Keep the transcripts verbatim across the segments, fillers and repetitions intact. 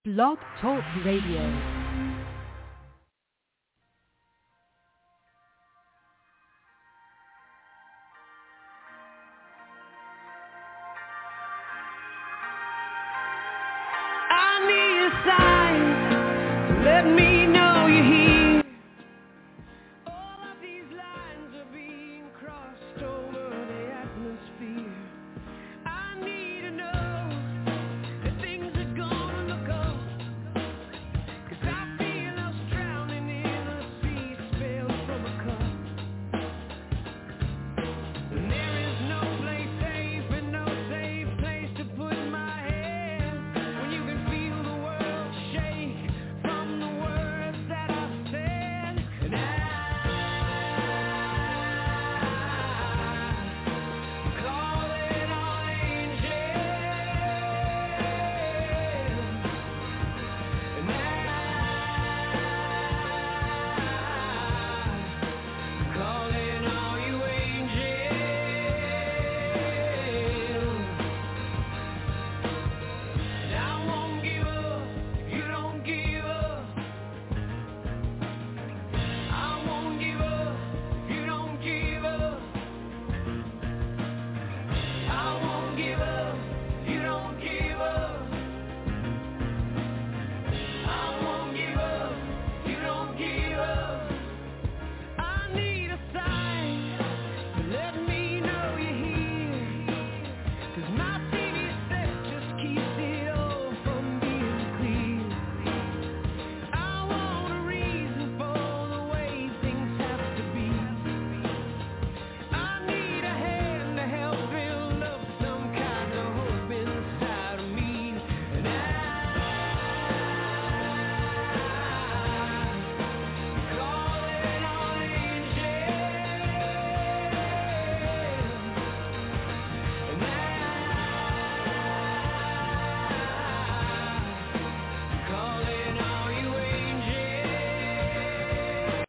Blog Talk Radio. Let me know you're here. All of these lines are being crossed over the atmosphere. I need to know that things are gonna look up, 'cause I feel us drowning in a sea spilled from a cup. And there is no place safe and no safe place to put my head when you can feel the world shake from the words that I said. And I call it on angels. And I call it all you angels. And I won't give up if you don't give up. I won't give up if you don't give up. I won't give up if you don't give up. I won't give up if you don't give up. I need a sign to let me know you're here, 'cause my T V set just keeps it all from being clear. I want a reason for the way things have to be. I need a hand to help build up some kind of hope inside of me. And I call it on angels. And I call it all you angels.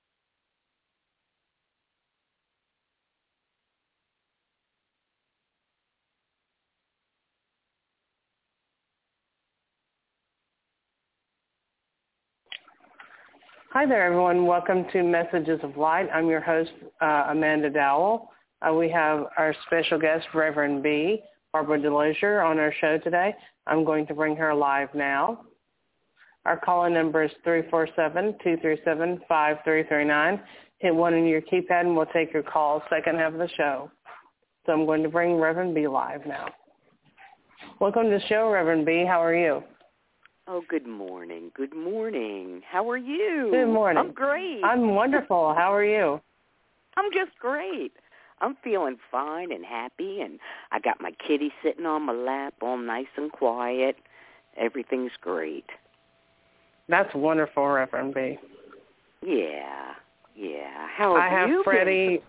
Hi there, everyone. Welcome to Messages of Light. I'm your host, uh, Amanda Dowell. Uh, we have our special guest, Reverend B, Barbara DeLosier, on our show today. I'm going to bring her live now. Our call-in number is three four seven, two three seven, five three three nine. Hit one on your keypad and we'll take your call second half of the show. So I'm going to bring Reverend B live now. Welcome to the show, Reverend B. How are you? Oh, good morning. Good morning. How are you? Good morning. I'm great. I'm wonderful. How are you? I'm just great. I'm feeling fine and happy, and I got my kitty sitting on my lap, all nice and quiet. Everything's great. That's wonderful, Reverend B. Yeah, yeah. How have I have you Freddie. been?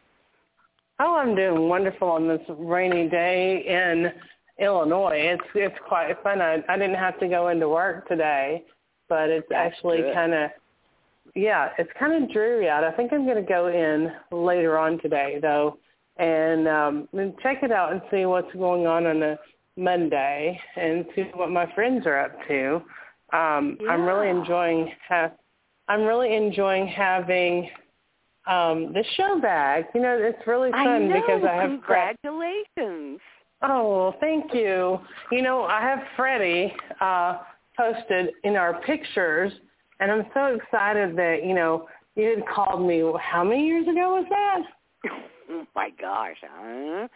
Oh, I'm doing wonderful on this rainy day in Illinois. It's it's quite fun. I, I didn't have to go into work today, but it's That's actually good. kind of, yeah, it's kind of dreary out. I think I'm going to go in later on today, though, and, um, and check it out and see what's going on on a Monday and see what my friends are up to. Um, I'm really Yeah. enjoying ha- I'm really enjoying having um, the show back. You know, it's really fun I know. because I have Fre- Congratulations. Oh, well, thank you. You know, I have Freddie uh, posted in our pictures, and I'm so excited that, you know, you had called me. How many years ago was that? Oh, my gosh. Huh?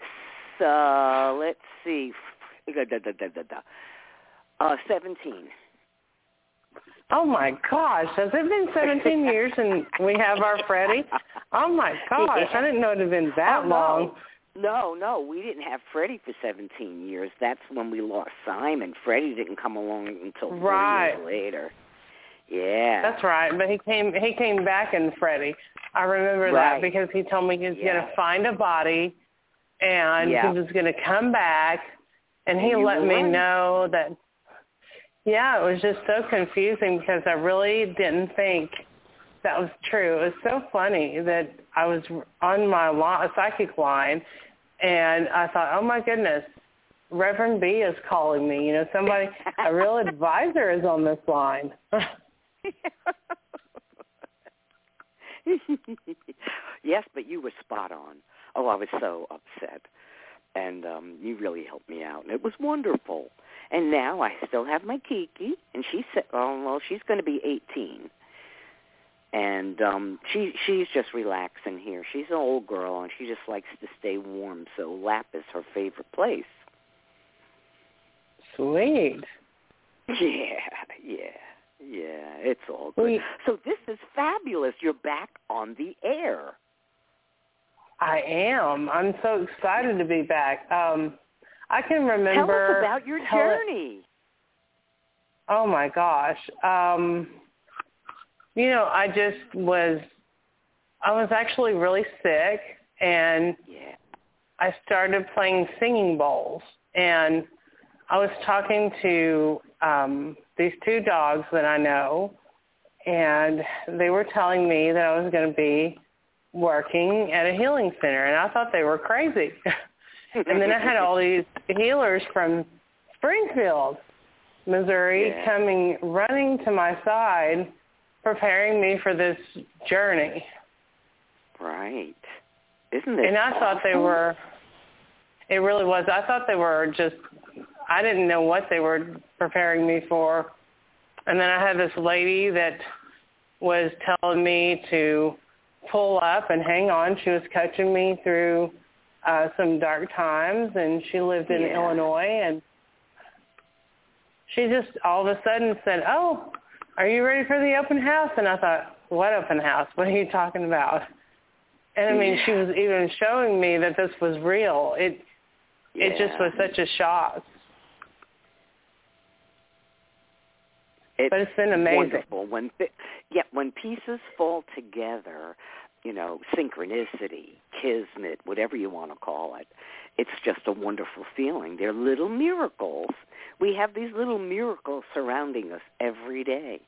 So, let's see. Da, da, da, da, da, da. Uh, seventeen. Oh, my gosh. Has it been seventeen years and we have our Freddie? Oh, my gosh. I didn't know it had been that Oh, no. long. No, no, we didn't have Freddie for seventeen years. That's when we lost Simon. Freddie didn't come along until four Right. years later. Yeah. That's right. But he came he came back in Freddie. I remember Right. that because he told me he was Yeah. going to find a body and Yeah. he was going to come back, and he And you let were me right. know that, yeah, it was just so confusing because I really didn't think that was true. It was so funny that I was on my li- psychic line, and I thought, oh, my goodness, Reverend B is calling me. You know, somebody, a real advisor is on this line. Yes, but you were spot on. Oh, I was so upset. And um, you really helped me out. And it was wonderful. And now I still have my Kiki. And she's, oh, well, she's going to be eighteen. And um, she she's just relaxing here. She's an old girl, and she just likes to stay warm. So lap is her favorite place. Sweet. Yeah, yeah, yeah. It's all good. Sweet. So this is fabulous. You're back on the air. I am. I'm so excited to be back. Um, I can remember. Tell us about your tell journey. It, oh, my gosh. Um, you know, I just was, I was actually really sick, and yeah. I started playing singing bowls. And I was talking to um, these two dogs that I know, and they were telling me that I was going to be working at a healing center, and I thought they were crazy. And then I had all these healers from Springfield, Missouri, yeah. coming, running to my side, preparing me for this journey. Right. Isn't it? And I awesome? thought they were, it really was, I thought they were just, I didn't know what they were preparing me for. And then I had this lady that was telling me to pull up and hang on. She was coaching me through uh, some dark times, and she lived in yeah. Illinois. And she just all of a sudden said, "Oh, are you ready for the open house?" And I thought, "What open house? What are you talking about?" And I mean, yeah. she was even showing me that this was real. It yeah. it just was such a shock. It's but it's been amazing. Wonderful. When yeah, when pieces fall together, you know, synchronicity, kismet, whatever you want to call it, it's just a wonderful feeling. They're little miracles. We have these little miracles surrounding us every day.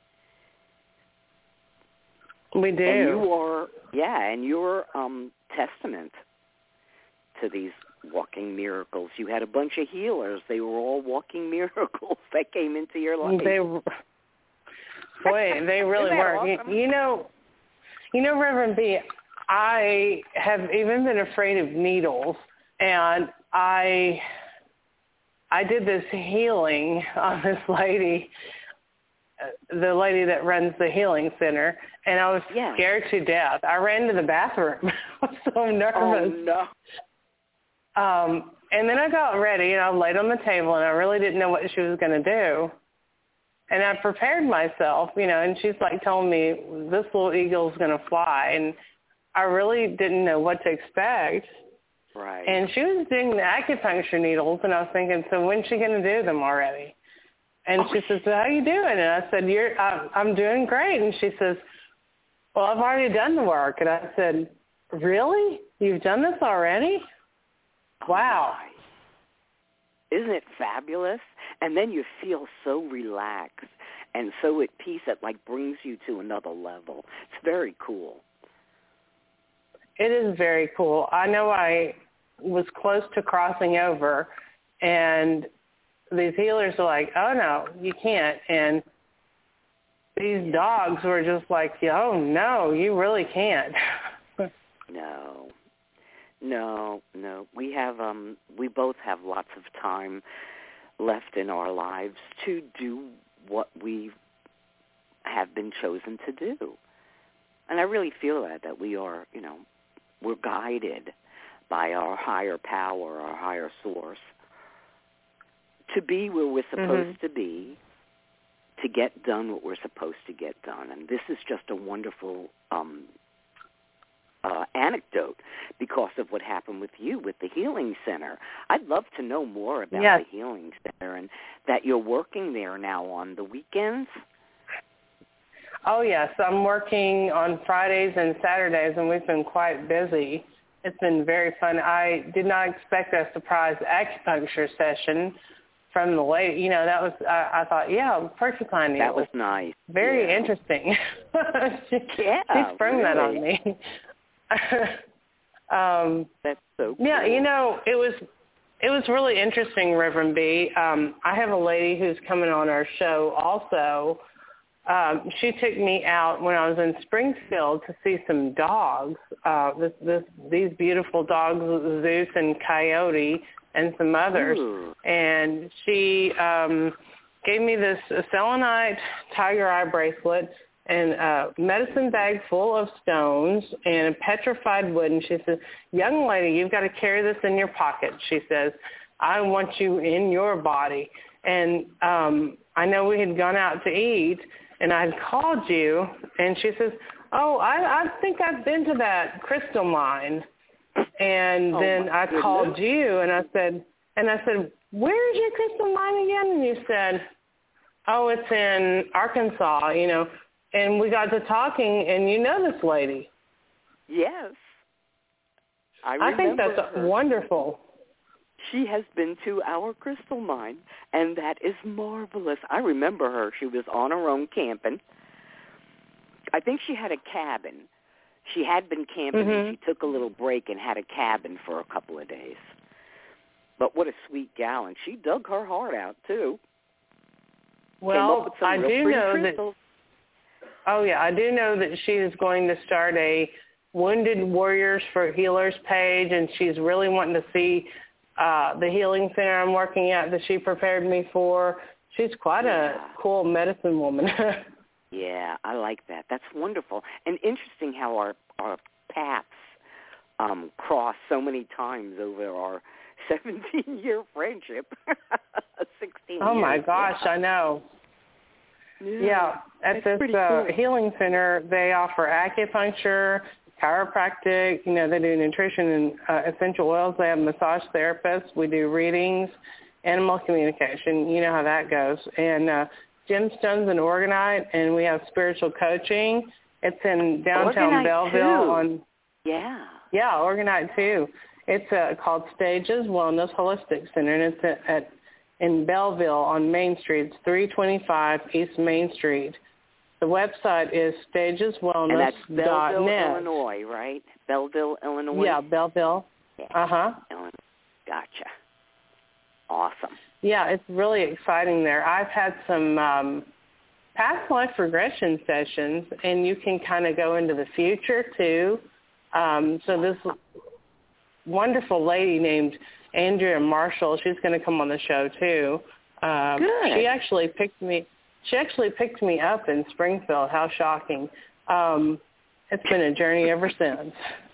We do. And you are, yeah, and you're um, testament to these walking miracles. You had a bunch of healers. They were all walking miracles that came into your life. They Boy, they really were. Awesome? You, you know, you know, Reverend B, I have even been afraid of needles, and I, I did this healing on this lady, the lady that runs the healing center, and I was yeah. scared to death. I ran to the bathroom. I was so nervous. Oh no. Um, and then I got ready, and I laid on the table, and I really didn't know what she was going to do. And I prepared myself, you know, and she's like telling me, this little eagle's going to fly. And I really didn't know what to expect. Right. And she was doing the acupuncture needles, and I was thinking, so when's she going to do them already? And oh. she says, so how are you doing? And I said, You're, I'm, I'm doing great. And she says, well, I've already done the work. And I said, really? You've done this already? Oh wow. My. Isn't it fabulous? And then you feel so relaxed and so at peace that like brings you to another level. It's very cool. It is very cool. I know I was close to crossing over, and these healers are like, oh, no, you can't. And these dogs were just like, oh, no, you really can't. No. No, no. We have um we both have lots of time left in our lives to do what we have been chosen to do. And I really feel that that we are, you know, we're guided by our higher power, our higher source to be where we're supposed mm-hmm. to be, to get done what we're supposed to get done. And this is just a wonderful um Uh, anecdote because of what happened with you with the Healing Center. I'd love to know more about yes. the Healing Center and that you're working there now on the weekends. Oh, yes. I'm working on Fridays and Saturdays, and we've been quite busy. It's been very fun. I did not expect a surprise acupuncture session from the lady. You know, that was, I, I thought, yeah, porcupine needles. That was nice. Very yeah. interesting. she, yeah, she sprung really. that on me. um, That's so cool. Yeah, you know, it was it was really interesting, Reverend B. Um, I have a lady who's coming on our show also. Um, she took me out when I was in Springfield to see some dogs. Uh, this, this, these beautiful dogs, Zeus and Coyote, and some others. Ooh. And she um, gave me this selenite tiger eye bracelet and a medicine bag full of stones and a petrified wood. And she says, young lady, you've got to carry this in your pocket. She says, I want you in your body. And um, I know we had gone out to eat, and I had called you, and she says, oh, I, I think I've been to that crystal mine. And oh then I goodness. called you, and I said, and I said, where's your crystal mine again? And you said, oh, it's in Arkansas, you know. And we got to talking, and you know this lady. Yes. I I think remember that's her. wonderful. She has been to our crystal mine, and that is marvelous. I remember her. She was on her own camping. I think she had a cabin. She had been camping, Mm-hmm. and she took a little break and had a cabin for a couple of days. But what a sweet gal, and she dug her heart out, too. Came up Well, with some I real do pretty know crystals. that, oh, yeah, I do know that she is going to start a Wounded Warriors for Healers page, and she's really wanting to see uh, the healing center I'm working at that she prepared me for. She's quite Yeah. a cool medicine woman. Yeah, I like that. That's wonderful. And interesting how our, our paths um, cross so many times over our seventeen-year friendship. sixteen Oh, my years, gosh, yeah. I know. Yeah, Yeah, at that's this pretty uh, cool. healing center, they offer acupuncture, chiropractic, you know, they do nutrition and uh, essential oils. They have massage therapists. We do readings, animal communication. You know how that goes. And uh, gemstones and organite, and we have spiritual coaching. It's in downtown Organite, Belleville. too. on Yeah. Yeah, organite, too. It's uh, called Stages Wellness Holistic Center, and it's at, at in Belleville on Main Street. It's three twenty-five East Main Street. The website is stages wellness dot net. And that's Belleville, Illinois, right? Belleville, Illinois? Yeah, Belleville. Yeah. Uh-huh. Illinois. Gotcha. Awesome. Yeah, it's really exciting there. I've had some um, past life regression sessions, and you can kind of go into the future, too. Um, so this wonderful lady named Andrea Marshall, she's going to come on the show, too. Um, Good. She actually picked me She actually picked me up in Springfield. How shocking. Um, it's been a journey ever since.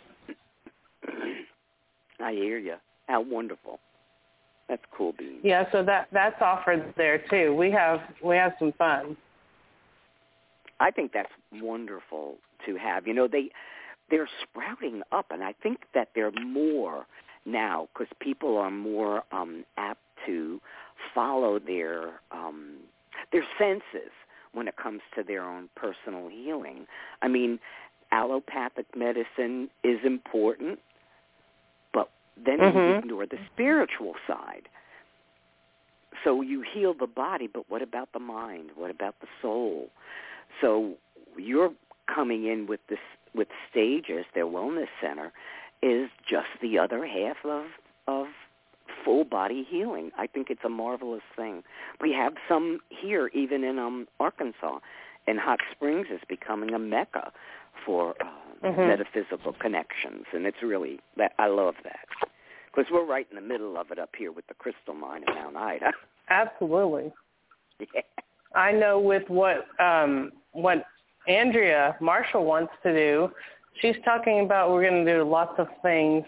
I hear you. How wonderful. That's cool, Bean. Yeah, so that that's offered there too. We have we have some fun. I think that's wonderful to have. You know, they they're sprouting up, and I think that they're more now because people are more um, apt to follow their um, their senses when it comes to their own personal healing. I mean, allopathic medicine is important, but then Mm-hmm. you ignore the spiritual side. So you heal the body, but what about the mind? What about the soul? So you're coming in with this with Stages, their wellness center, is just the other half of of full body healing. I think it's a marvelous thing. We have some here, even in um, Arkansas, and Hot Springs is becoming a mecca for uh, mm-hmm. metaphysical connections, and it's really that I love that because we're right in the middle of it up here with the Crystal Mine in Mount Ida. Absolutely. Yeah. I know with what um, what Andrea Marshall wants to do, she's talking about we're going to do lots of things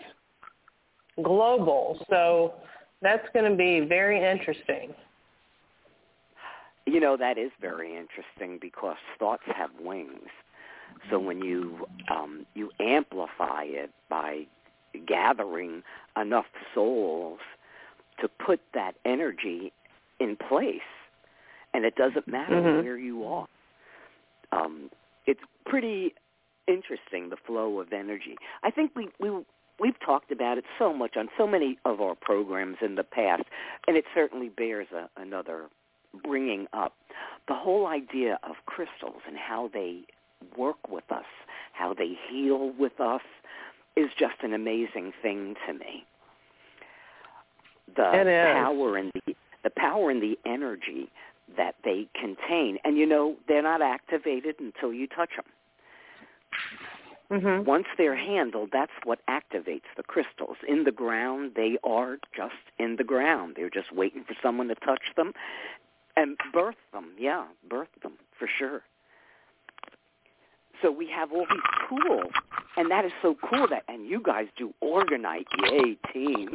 global. So that's going to be very interesting. You know, that is very interesting because thoughts have wings. So when you um, you amplify it by gathering enough souls to put that energy in place, and it doesn't matter mm-hmm. where you are. Um, it's pretty interesting, the flow of energy. I think we, we, we've talked about it so much on so many of our programs in the past, and it certainly bears a, another bringing up. The whole idea of crystals and how they work with us, how they heal with us, is just an amazing thing to me. the it is. power and the the power and the energy that they contain. And, you know, they're not activated until you touch them. Mm-hmm. Once they're handled, that's what activates the crystals. In the ground, they are just in the ground. They're just waiting for someone to touch them and birth them. Yeah, birth them, for sure. So we have all these tools, and that is so cool. That And you guys do Organite. Yay, team.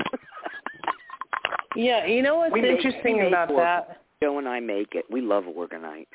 Yeah, you know what's we interesting make, about make that? Joe and I make it. We love Organite.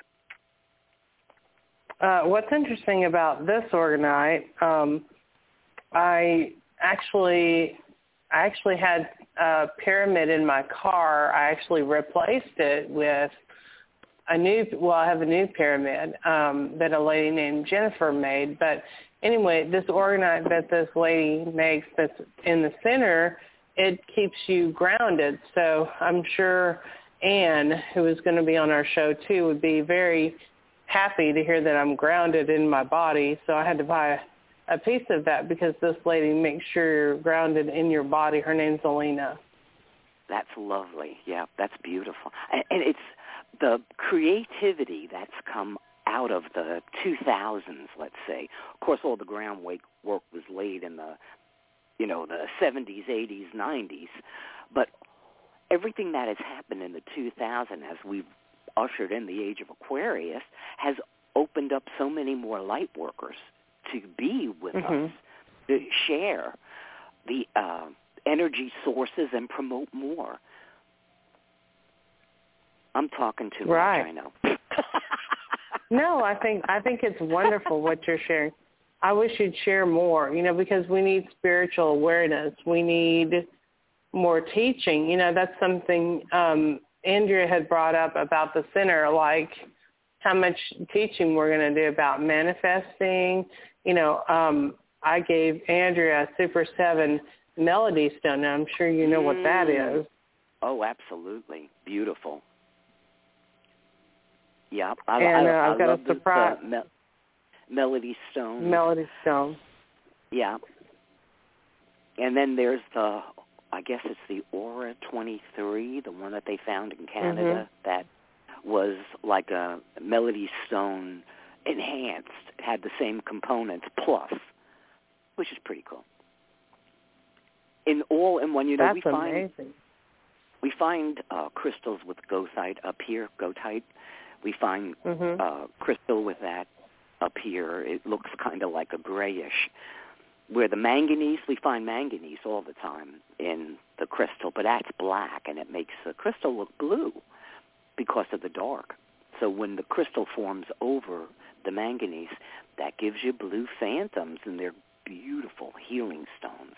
Uh, what's interesting about this Organite, um, I actually, I actually had a pyramid in my car. I actually replaced it with a new, well, I have a new pyramid um, that a lady named Jennifer made. But anyway, this Organite that this lady makes that's in the center, it keeps you grounded. So I'm sure Anne, who is going to be on our show too, would be very happy to hear that I'm grounded in my body. So I had to buy a, a piece of that because this lady makes sure you're grounded in your body. Her name's Alina. That's lovely. Yeah, that's beautiful. And, and it's the creativity that's come out of the two thousands, let's say. Of course, all the groundwork work was laid in the, you know, the seventies, eighties, nineties. But everything that has happened in the two thousands as we've ushered in the age of Aquarius has opened up so many more light workers to be with mm-hmm. us, to share the uh, energy sources and promote more. I'm talking too right. much, I know. No, I think I think it's wonderful what you're sharing. I wish you'd share more, you know, because we need spiritual awareness. We need more teaching. You know, that's something um, Andrea had brought up about the center, like how much teaching we're going to do about manifesting. You know, um, I gave Andrea a Super seven Melody Stone. Now, I'm sure you know mm. what that is. Oh, absolutely. Beautiful. Yeah. I, and uh, I, I've I got love a surprise. This, uh, me- Melody Stone. Melody Stone. Yeah. And then there's the, I guess it's the Aura twenty-three, the one that they found in Canada, mm-hmm. that was like a Melody Stone enhanced, had the same components plus, which is pretty cool. In all in one, you know, That's we find amazing. we find uh, crystals with goethite up here, goethite. We find mm-hmm. uh, crystal with that up here. It looks kind of like a grayish. Where the manganese, we find manganese all the time in the crystal, but that's black, and it makes the crystal look blue because of the dark. So when the crystal forms over the manganese, that gives you blue phantoms, and they're beautiful healing stones.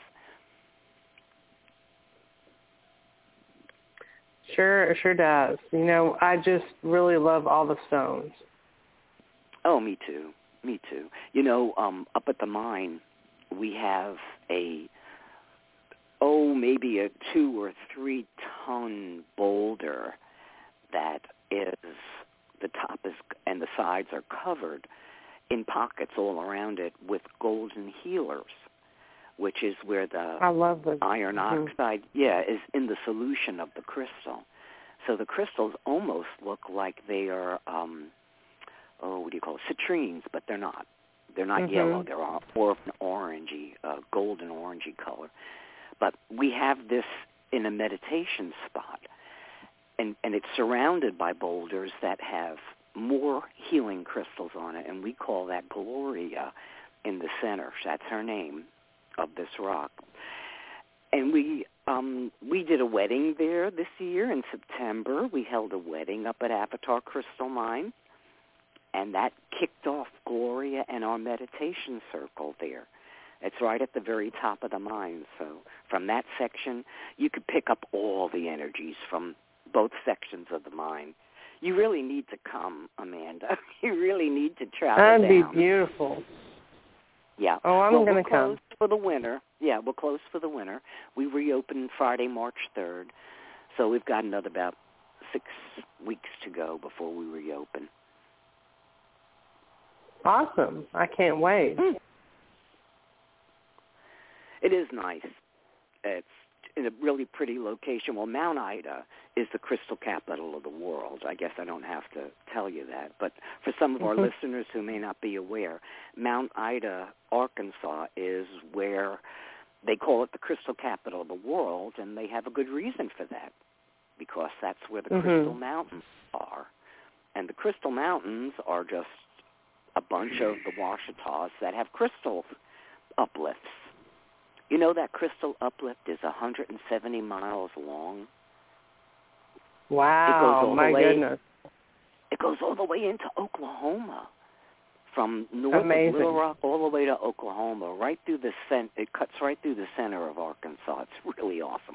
Sure, it sure does. You know, I just really love all the stones. Oh, me too. Me too. You know, um, up at the mine, we have a, oh, maybe a two or three ton boulder that is, the top is, and the sides are covered in pockets all around it with golden healers, which is where the I love the iron mm-hmm. oxide, yeah, is in the solution of the crystal. So the crystals almost look like they are, um, oh, what do you call it, citrines, but they're not. They're not mm-hmm. yellow. They're all, more of an orangey, uh, golden orangey color. But we have this in a meditation spot, and, and it's surrounded by boulders that have more healing crystals on it, and we call that Gloria in the center. That's her name of this rock. And we um, we did a wedding there this year in September. We held a wedding up at Avatar Crystal Mine. And that kicked off Gloria and our meditation circle there. It's right at the very top of the mine. So from that section, you could pick up all the energies from both sections of the mine. You really need to come, Amanda. You really need to travel That'd down. be beautiful. Yeah. Oh, I'm well, going to come. We're closed for the winter. Yeah, we're closed for the winter. We reopen Friday, March third. So we've got another about six weeks to go before we reopen. Awesome. I can't wait. Mm. It is nice. It's in a really pretty location. Well, Mount Ida is the crystal capital of the world. I guess I don't have to tell you that. But for some of our Mm-hmm. listeners who may not be aware, Mount Ida, Arkansas, is where they call it the crystal capital of the world, and they have a good reason for that, because that's where the Mm-hmm. Crystal Mountains are. And the Crystal Mountains are just a bunch of the Ouachitas that have crystal uplifts. You know that crystal uplift is one hundred seventy miles long. Wow, my way, goodness. It goes all the way into Oklahoma. From north Amazing. of Little Rock all the way to Oklahoma, right through the cent- it cuts right through the center of Arkansas. It's really awesome.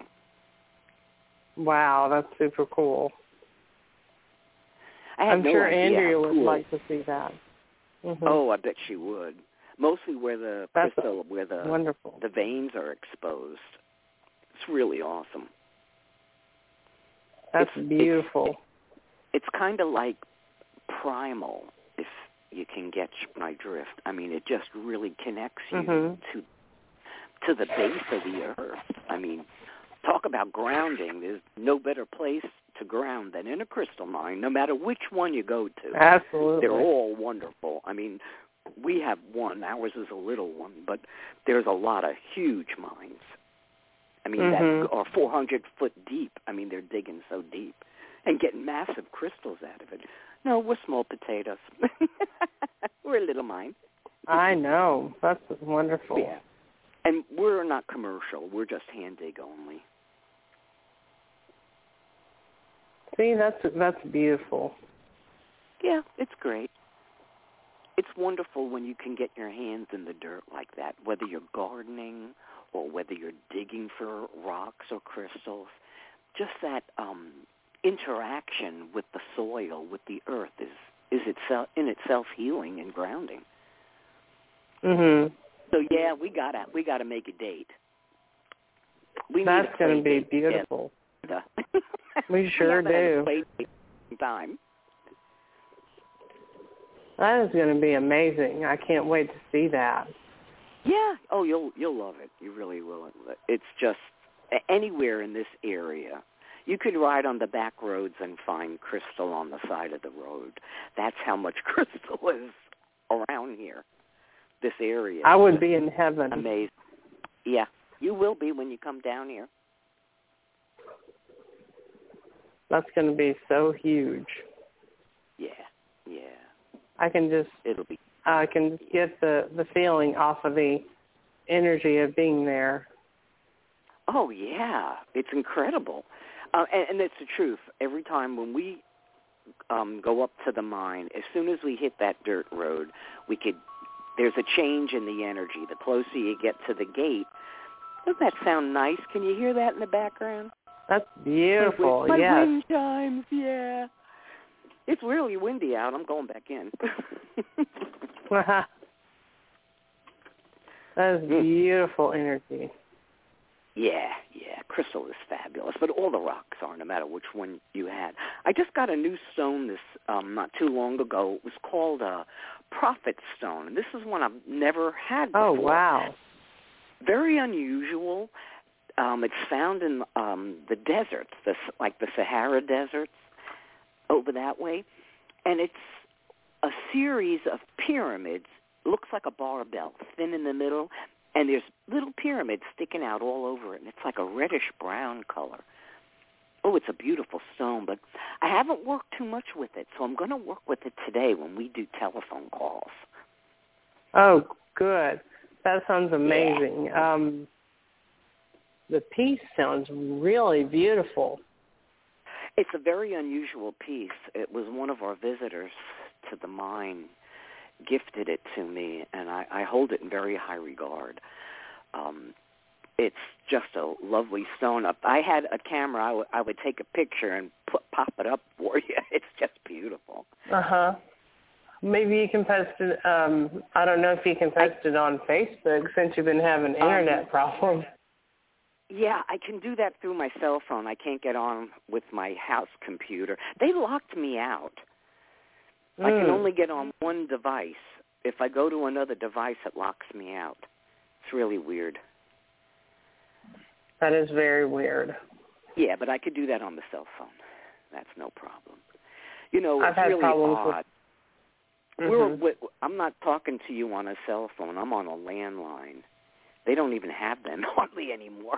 Wow, that's super cool. I had I'm no sure idea Andrea how would cool. like to see that. Mm-hmm. Oh, I bet she would. Mostly where the That's crystal, where the wonderful. the veins are exposed. It's really awesome. That's it's, beautiful. It's, it's kind of like primal, if you can get my drift. I mean, it just really connects you Mm-hmm. to to the base of the earth. I mean, talk about grounding. There's no better place to ground than in a crystal mine, no matter which one you go to. Absolutely. They're all wonderful. I mean, we have one. Ours is a little one, but there's a lot of huge mines. I mean, Mm-hmm. that are four hundred foot deep. I mean, they're digging so deep and getting massive crystals out of it. No, we're small potatoes. We're a little mine. I know. That's wonderful. Yeah. And we're not commercial. We're just hand dig only. See, that's that's beautiful. Yeah, it's great. It's wonderful when you can get your hands in the dirt like that, whether you're gardening or whether you're digging for rocks or crystals. Just that um, interaction with the soil, with the earth, is is itself in itself healing and grounding. Mhm. So yeah, we gotta we gotta make a date. We That's need going to be date beautiful. together. We sure we haven't had a do. play date in time. That is going to be amazing. I can't wait to see that. Yeah. Oh, you'll you'll love it. You really will. It's just anywhere in this area. You could ride on the back roads and find crystal on the side of the road. That's how much crystal is around here. This area. I would be in heaven. Amazing. Yeah, you will be when you come down here. That's going to be so huge. Yeah, yeah. I can just It'll be. I can just get the, the feeling off of the energy of being there. Oh, yeah. It's incredible. Uh, and, and it's the truth. Every time when we um, go up to the mine, as soon as we hit that dirt road, we could, there's a change in the energy. The closer you get to the gate, doesn't that sound nice? Can you hear that in the background? That's beautiful, My, my yes. wind chimes, yeah. It's really windy out. I'm going back in. That is beautiful energy. Yeah, yeah. Crystal is fabulous, but all the rocks are, no matter which one you had. I just got a new stone this um, not too long ago. It was called a Prophet Stone, and this is one I've never had before. Oh, wow. Very unusual. Um, it's found in um, the deserts, the, like the Sahara deserts over that way, and it's a series of pyramids. Looks like a barbell, thin in the middle, and there's little pyramids sticking out all over it, and it's like a reddish-brown color. Oh, it's a beautiful stone, but I haven't worked too much with it, so I'm going to work with it today when we do telephone calls. Oh, good. That sounds amazing. Yeah. Um, the piece sounds really beautiful. It's a very unusual piece. It was one of our visitors to the mine gifted it to me, and I, I hold it in very high regard. Um, it's just a lovely stone. If I had a camera, I, w- I would take a picture and put, pop it up for you. It's just beautiful. Uh-huh. Maybe you can post it, um, I don't know if you can post I, it on Facebook since you've been having internet um, problems. Yeah, I can do that through my cell phone. I can't get on with my house computer. They locked me out. Mm. I can only get on one device. If I go to another device, it locks me out. It's really weird. That is very weird. Yeah, but I could do that on the cell phone. That's no problem. You know, I've it's had really problems odd. with... We're, Mm-hmm. we're, I'm not talking to you on a cell phone. I'm on a landline. They don't even have them hardly anymore.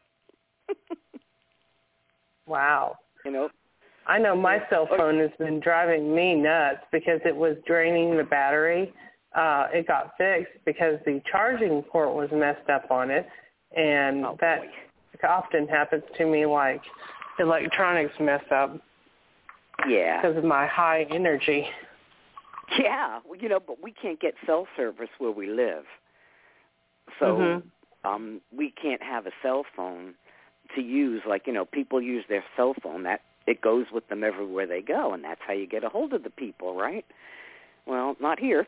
Wow. You know? I know my cell phone has been driving me nuts because it was draining the battery. Uh, it got fixed because the charging port was messed up on it, and oh, that boy. often happens to me, like electronics mess up. Yeah. Because of my high energy. Yeah, well, you know, but we can't get cell service where we live. So mm-hmm. um, we can't have a cell phone to use. Like, you know, people use their cell phone. That it goes with them everywhere they go, and that's how you get a hold of the people, right? Well, not here.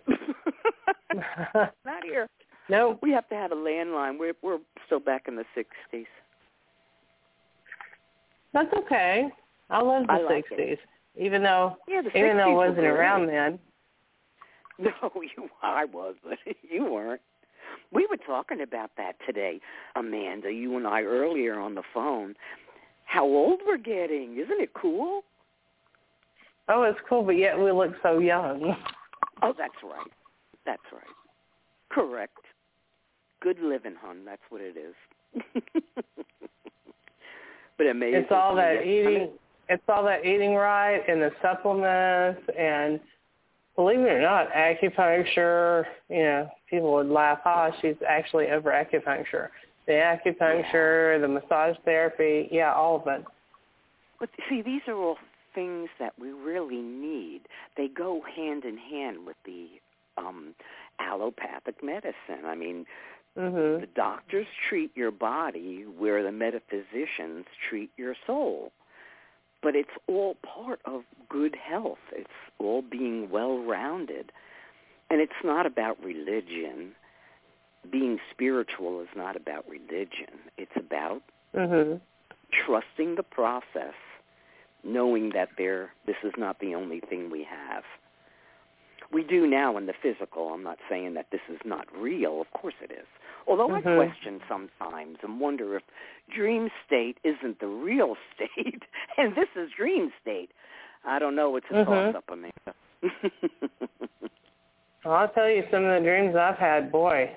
Not here. No. We have to have a landline. We're, we're still back in the sixties. That's okay. I love the I like sixties, it. even though yeah, the even though I wasn't were around then. No, you I was, but you weren't. We were talking about that today, Amanda, you and I earlier on the phone. How old we're getting. Isn't it cool? Oh, it's cool, but yet we look so young. Oh, that's right. That's right. Correct. Good living, hon. That's what it is. But amazing. It's all that eating. I mean, it's all that eating right and the supplements and, believe it or not, acupuncture. You know, people would laugh, "Ah, she's actually over acupuncture." The acupuncture, yeah. The massage therapy, yeah, all of it. But see, these are all things that we really need. They go hand in hand with the um, allopathic medicine. I mean, mm-hmm. the doctors treat your body where the metaphysicians treat your soul. But it's all part of good health. It's all being well-rounded. And it's not about religion. Being spiritual is not about religion. It's about mm-hmm. trusting the process, knowing that there, this is not the only thing we have. We do now in the physical. I'm not saying that this is not real. Of course it is. Although mm-hmm. I question sometimes and wonder if dream state isn't the real state, and this is dream state. I don't know. It's a mm-hmm. toss-up, Amanda. Well, I'll tell you, some of the dreams I've had, boy,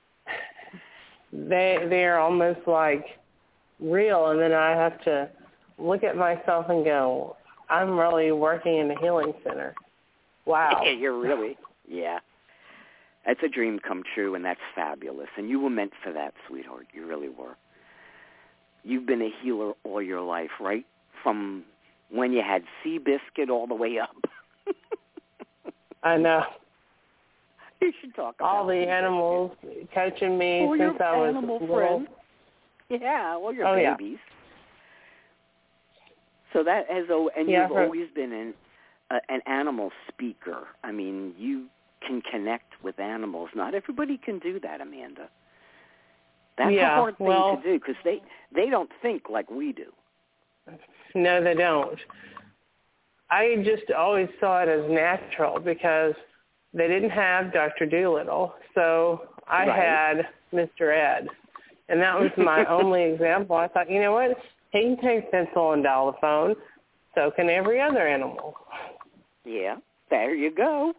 they they are almost like real, and then I have to look at myself and go, I'm really working in a healing center. Wow. Yeah, you're really, yeah. That's a dream come true, and that's fabulous. And you were meant for that, sweetheart. You really were. You've been a healer all your life, right? From when you had Seabiscuit all the way up. I know. You should talk about all the animals coaching me all since your I was animal little. Friends. Yeah, all your oh, babies. Yeah. So that has, and yeah, you've for, always been an, uh, an animal speaker. I mean, you can connect with animals. Not everybody can do that, Amanda. That's yeah, a hard thing well, to do because they, they don't think like we do. No, they don't. I just always saw it as natural because they didn't have Doctor Dolittle, so I right. had Mister Ed. And that was my only example. I thought, you know what? He can take pencil and dial the phone. So can every other animal. Yeah, there you go.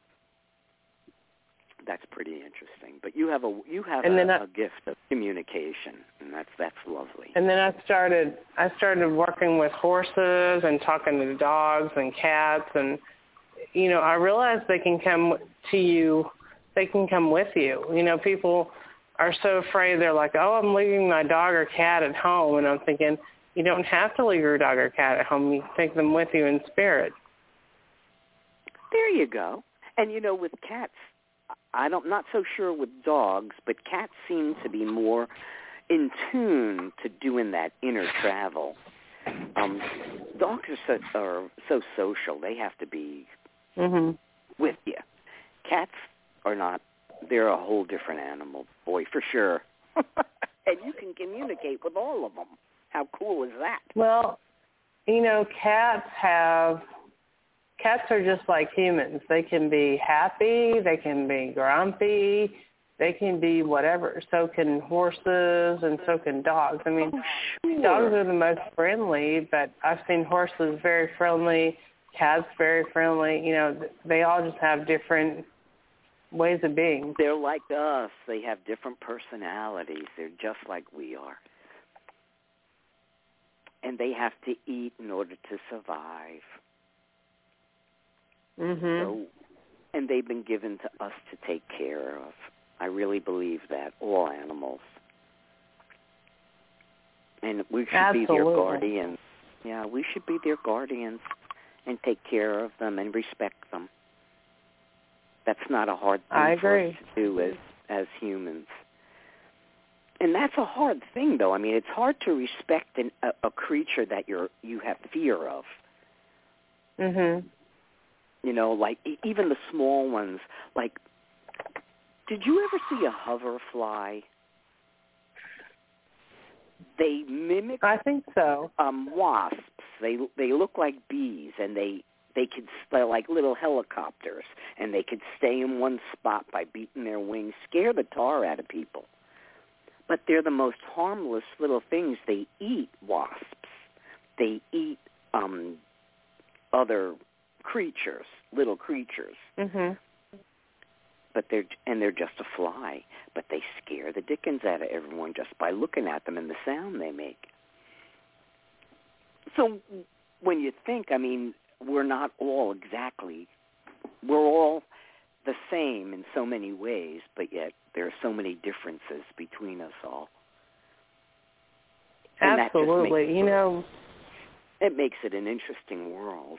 That's pretty interesting. But you have a you have and a, then I, a gift of communication, and that's that's lovely. And then I started I started working with horses and talking to dogs and cats, and you know I realized they can come to you, they can come with you. You know, people are so afraid. They're like, oh, I'm leaving my dog or cat at home, and I'm thinking, you don't have to leave your dog or cat at home. You take them with you in spirit. There you go. And you know, with cats, I don't, not so sure with dogs, but cats seem to be more in tune to doing that inner travel. Um, dogs are so, are so social; they have to be mm-hmm. with you. Cats are not; they're a whole different animal, boy, for sure. And you can communicate with all of them. How cool is that? Well, you know, cats have. Cats are just like humans. They can be happy, they can be grumpy, they can be whatever. So can horses and so can dogs. I mean, Oh, sure. dogs are the most friendly, but I've seen horses very friendly, cats very friendly. You know, they all just have different ways of being. They're like us. They have different personalities. They're just like we are. And they have to eat in order to survive. Mhm. So, and they've been given to us to take care of. I really believe that, all animals. And we should Absolutely. be their guardians. Yeah, we should be their guardians and take care of them and respect them. That's not a hard thing I for agree. us to do as, as humans. And that's a hard thing, though. I mean, it's hard to respect an, a, a creature that you're you have fear of. Mhm. You know, like e- even the small ones. Like, did you ever see a hoverfly? They mimic I think so. um, wasps. They they look like bees, and they they could they're like little helicopters, and they could stay in one spot by beating their wings, scare the tar out of people. But they're the most harmless little things. They eat wasps. They eat um, other creatures, little creatures. Mhm. But they're and they're just a fly. But they scare the dickens out of everyone just by looking at them and the sound they make. So when you think, I mean, we're not all exactly, we're all the same in so many ways, but yet there are so many differences between us all. And that just Absolutely. makes You know, it makes it an interesting world.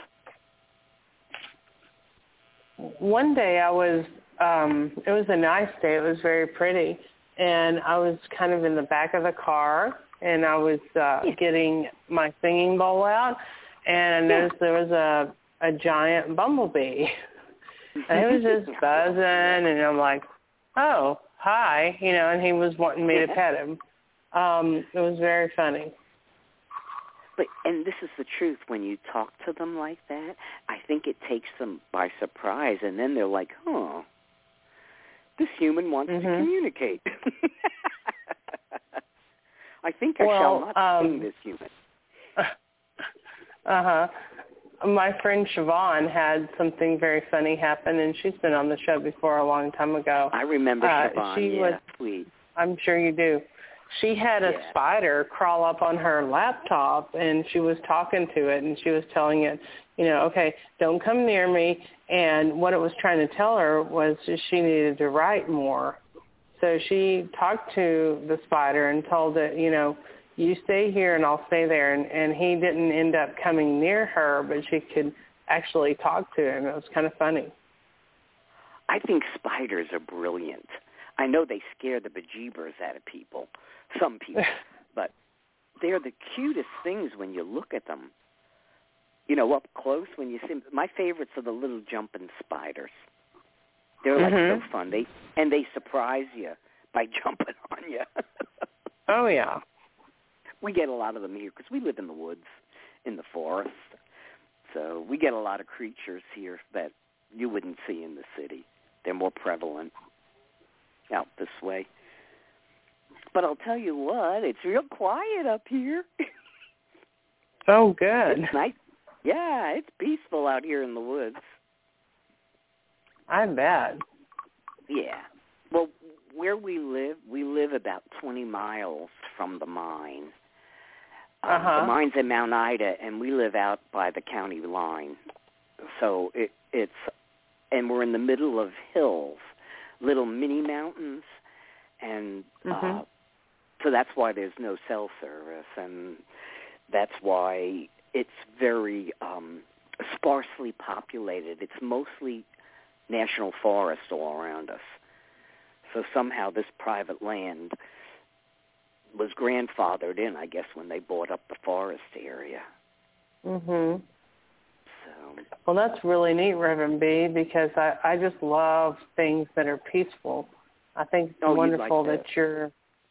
one day I was, um, it was a nice day. It was very pretty. And I was kind of in the back of the car, and I was uh, Yeah. getting my singing bowl out, and I noticed there was a, a giant bumblebee. And it was just buzzing, and I'm like, oh, hi, you know, and he was wanting me to pet him. Um, it was very funny. But and this is the truth. When you talk to them like that, I think it takes them by surprise, and then they're like, "Huh, this human wants Mhm. to communicate." I think I Well, shall not um, sing this human. Uh-huh. My friend Siobhan had something very funny happen, and she's been on the show before a long time ago. I remember uh, Siobhan. she Yeah, was, sweet. I'm sure you do. She had a Yeah. spider crawl up on her laptop, and she was talking to it, and she was telling it, you know, okay, don't come near me. And what it was trying to tell her was just she needed to write more. So she talked to the spider and told it, you know, you stay here and I'll stay there. And, and he didn't end up coming near her, but she could actually talk to him. It was kind of funny. I think spiders are brilliant. I know they scare the bejeebers out of people, some people, but they're the cutest things when you look at them. You know, up close when you see them. My favorites are the little jumping spiders. They're like Mhm. so fun. They and they surprise you by jumping on you. Oh, yeah. We get a lot of them here because we live in the woods, in the forest. So we get a lot of creatures here that you wouldn't see in the city. They're more prevalent out this way. But I'll tell you what, it's real quiet up here. Oh, good. It's nice. Yeah, it's peaceful out here in the woods. I bet. Yeah. Well, where we live, we live about twenty miles from the mine. Um, Uh-huh. The mine's in Mount Ida, and we live out by the county line. So it, it's, and we're in the middle of hills, little mini mountains, and Mhm. uh, so that's why there's no cell service, and that's why it's very um, sparsely populated. It's mostly national forest all around us. So somehow this private land was grandfathered in, I guess, when they bought up the forest area. Mhm. So Well, that's really neat, Reverend B, because I, I just love things that are peaceful. I think it's Oh, you'd wonderful like that that. you're,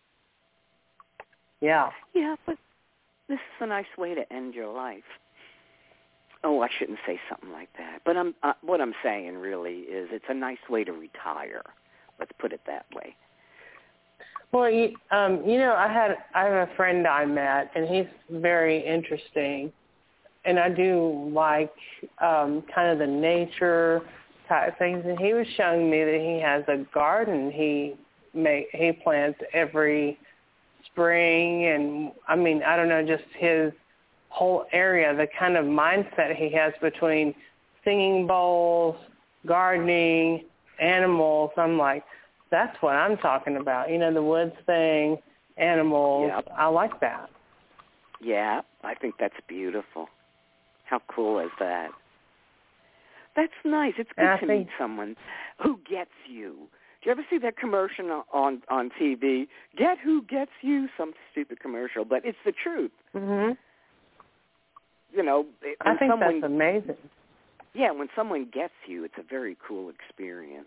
yeah. yeah, but this is a nice way to end your life. Oh, I shouldn't say something like that. But I'm uh, what I'm saying really is it's a nice way to retire Let's put it that way. Well, you, um, you know, I had I have a friend I met, and he's very interesting, and I do like um, kind of the nature type things. And he was showing me that he has a garden he make he plants every spring, and I mean, I don't know, just his whole area, the kind of mindset he has between singing bowls, gardening, animals. I'm like, that's what I'm talking about. You know, the woods thing, animals. Yep. I like that. Yeah, I think that's beautiful. How cool is that? That's nice. It's good And I to think, meet someone who gets you. Do you ever see that commercial on, on T V? Get who gets you? Some stupid commercial, but it's the truth. Mhm. You know, I think someone, that's amazing. Yeah, when someone gets you, it's a very cool experience.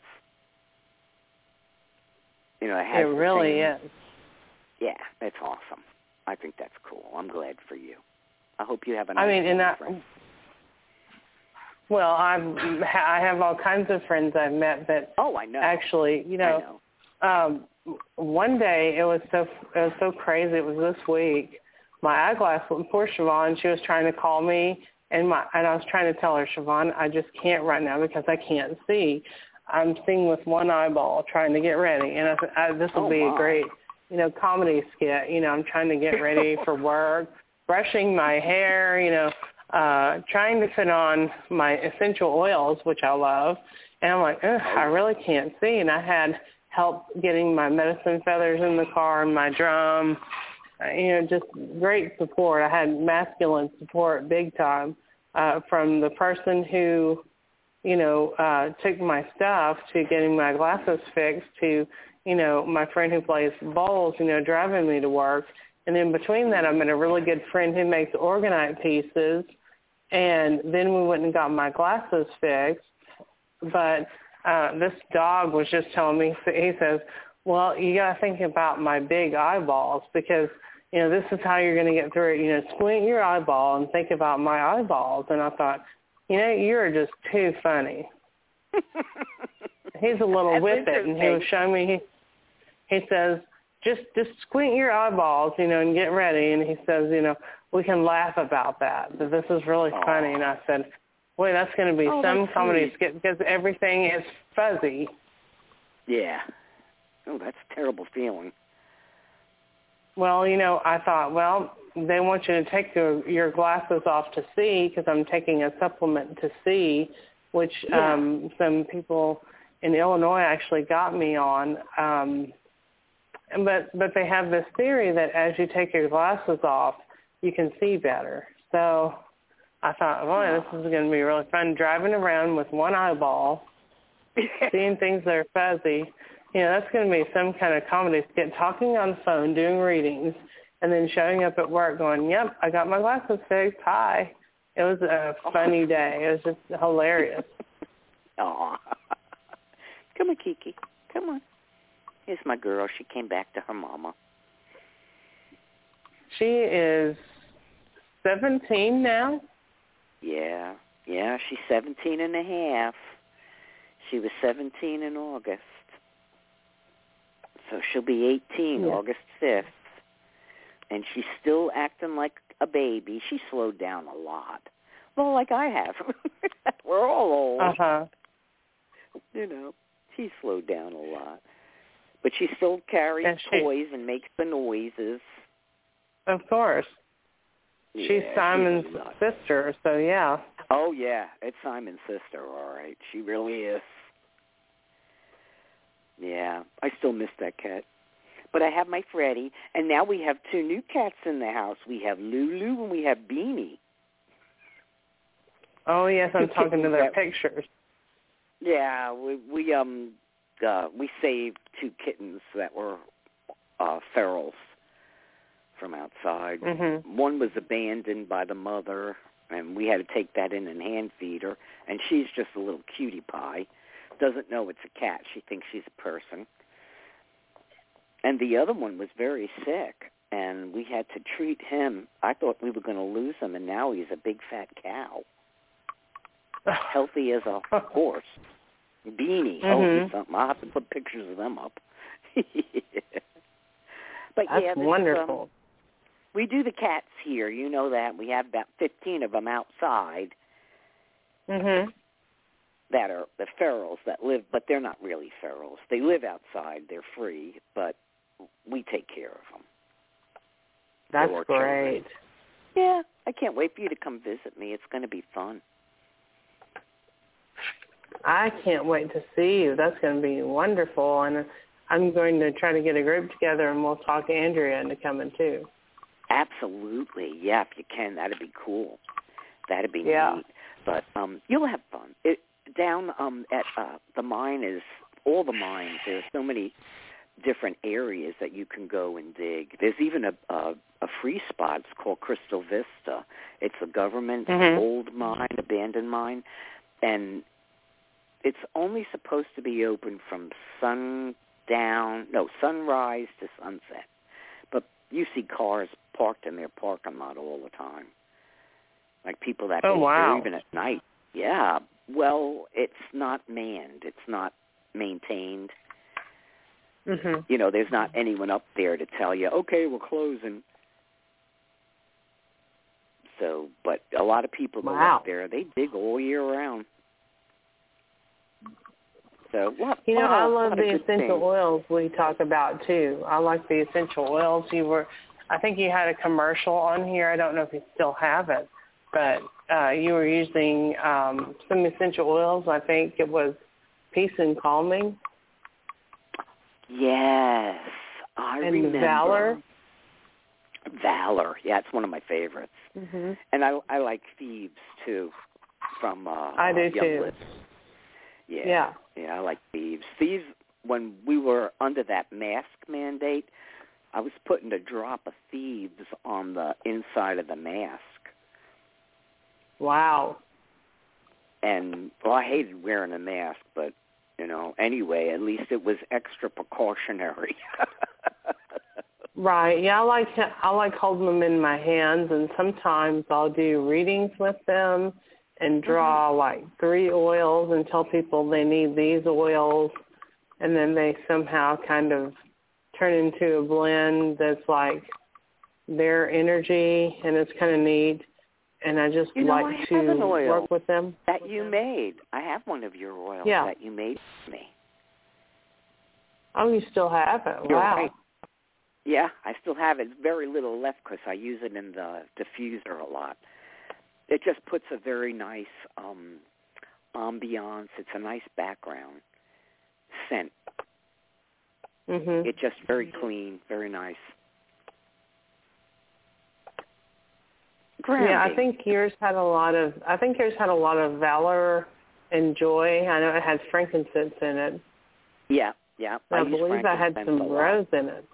You know, it has It really same, is. Yeah, that's awesome. I think that's cool. I'm glad for you. I hope you have a nice I mean, and I, friend. well, I'm, I have all kinds of friends I've met that oh, I know. actually, you know, I know. Um, one day it was so it was so crazy. It was this week. My eyeglass, poor Siobhan, she was trying to call me, and my and I was trying to tell her, Siobhan, I just can't right now because I can't see. I'm seeing with one eyeball, trying to get ready, and I said, I, this will oh, be my. a great, you know, comedy skit. You know, I'm trying to get ready for work, brushing my hair, you know, uh, trying to put on my essential oils, which I love, and I'm like, ugh, I really can't see, and I had help getting my medicine feathers in the car and my drum. You know, just great support. I had masculine support big time uh, from the person who, you know, uh, took my stuff to getting my glasses fixed to, you know, my friend who plays bowls, you know, driving me to work. And in between that, I met a really good friend who makes orgonite pieces. And then we went and got my glasses fixed. But uh, this dog was just telling me, he says, well, you got to think about my big eyeballs because, you know, this is how you're going to get through it. You know, squint your eyeball and think about my eyeballs. And I thought, you know, you're just too funny. He's a little That's whippet, and he was showing me, he, he says, just just squint your eyeballs, you know, and get ready. And he says, you know, we can laugh about that. But this is really Aww. funny. And I said, boy, that's going to be oh, some comedy sweet. skit because everything is fuzzy. Yeah. Oh, that's a terrible feeling. Well, you know, I thought, well, they want you to take your, your glasses off to see because I'm taking a supplement to see, which yeah. um, some people in Illinois actually got me on. Um, but but they have this theory that as you take your glasses off, you can see better. So I thought, boy, this is going to be really fun, driving around with one eyeball, seeing things that are fuzzy. You know, that's going to be some kind of comedy skit, talking on the phone, doing readings, and then showing up at work going, yep, I got my glasses fixed. Hi. It was a funny day. It was just hilarious. Aw. Come on, Kiki. Come on. Here's my girl. She came back to her mama. She is seventeen now? Yeah. Yeah, she's seventeen and a half. She was seventeen in August. So she'll be eighteen yeah. August fifth. And she's still acting like a baby. She slowed down a lot. Well, like I have. We're all old. Uh-huh. You know, she slowed down a lot. But she still carries and she, toys and makes the noises. Of course. Yeah, she's Simon's she's sister, so yeah. Oh, yeah, it's Simon's sister, all right. She really is. Yeah, I still miss that cat. But I have my Freddie, and now we have two new cats in the house. We have Lulu and we have Beanie. Oh, yes, I'm talking to their that, pictures. Yeah, we we um uh, we saved two kittens that were uh, ferals from outside. Mm-hmm. One was abandoned by the mother, and we had to take that in and hand feed her. And she's just a little cutie pie. Doesn't know it's a cat. She thinks she's a person. And the other one was very sick, and we had to treat him. I thought we were going to lose him, and now he's a big fat cow, healthy as a horse. Beanie. Mm-hmm. Oh, something. I'll have to put pictures of them up. But That's yeah, this, wonderful. Um, we do the cats here. You know that. We have about fifteen of them outside Mhm. that are the ferals that live, but they're not really ferals. They live outside. They're free, but we take care of them. That's Or great. children. Yeah, I can't wait for you to come visit me. It's going to be fun. I can't wait to see you. That's going to be wonderful. And I'm going to try to get a group together, and we'll talk Andrea into coming too. Absolutely. Yeah, if you can, that'd be cool. That'd be Yeah. neat. But um, you'll have fun. It, down um, at uh, the mine is, all the mines, there's so many different areas that you can go and dig. There's even a, a, a free spot. It's called Crystal Vista. It's a government Mhm. old mine, abandoned mine, and it's only supposed to be open from sundown, no, sunrise to sunset. But you see cars parked in their parking lot all the time, like people that Oh, go wow. there even at night. Yeah, well, it's not manned. It's not maintained. Mhm. You know, there's not anyone up there to tell you, okay, we're closing. So, but a lot of people go Wow. up there. They dig all year round. So, what? You know, what a- I love what a the good essential thing. oils we talk about too. I like the essential oils. You were, I think you had a commercial on here. I don't know if you still have it, but uh, you were using um, some essential oils. I think it was Peace and Calming. Yes, I and remember. Valor. Valor, yeah, it's one of my favorites. Mm-hmm. And I I like Thieves too, from uh, I do uh, Young too. Lips. Yeah, Yeah. yeah, I like Thieves. Thieves. When we were under that mask mandate, I was putting a drop of Thieves on the inside of the mask. Wow. And well, I hated wearing a mask, but you know, anyway, at least it was extra precautionary. Right. Yeah, I like I like holding them in my hands, and sometimes I'll do readings with them and draw mm-hmm. like three oils and tell people they need these oils, and then they somehow kind of turn into a blend that's like their energy, and it's kind of neat. And I just you know, like I to have an oil work with them. That you made. I have one of your oils yeah. that you made for me. Oh, you still have it? You're Wow. right. Yeah, I still have it. Very little left because I use it in the diffuser a lot. It just puts a very nice um, ambiance. It's a nice background scent. Mhm. It's just very clean, very nice. Grounding. Yeah, I think yours had a lot of. I think yours had a lot of valor and joy. I know it had frankincense in it. Yeah, yeah. I, I use believe I had some rose in it.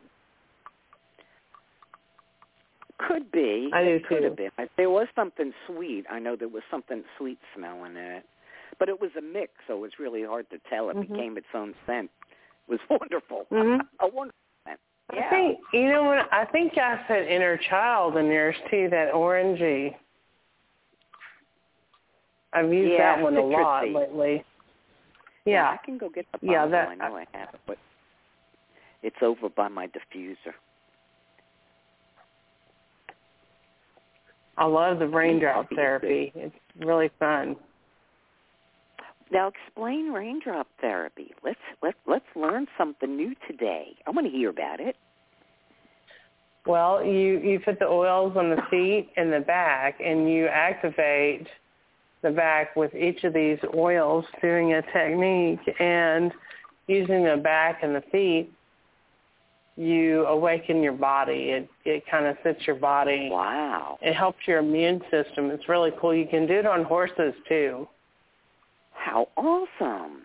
Could be. I do it could too. have been. There was something sweet. I know there was something sweet smelling in it. But it was a mix, so it was really hard to tell. It mm-hmm. became its own scent. It was wonderful. Mm-hmm. A wonderful scent. Yeah. I think, you know what, I think I said inner child in yours too, that orangey. I've used yeah, that one citrusy. a lot lately. Yeah. yeah. I can go get the bottle. Yeah, that, I know I have it, but it's over by my diffuser. I love the raindrop therapy. It's really fun. Now explain raindrop therapy. Let's let let's learn something new today. I want to hear about it. Well, you you put the oils on the feet and the back, and you activate the back with each of these oils, doing a technique, and using the back and the feet, you awaken your body. It it kind of sets your body. Wow. It helps your immune system. It's really cool. You can do it on horses too. How awesome.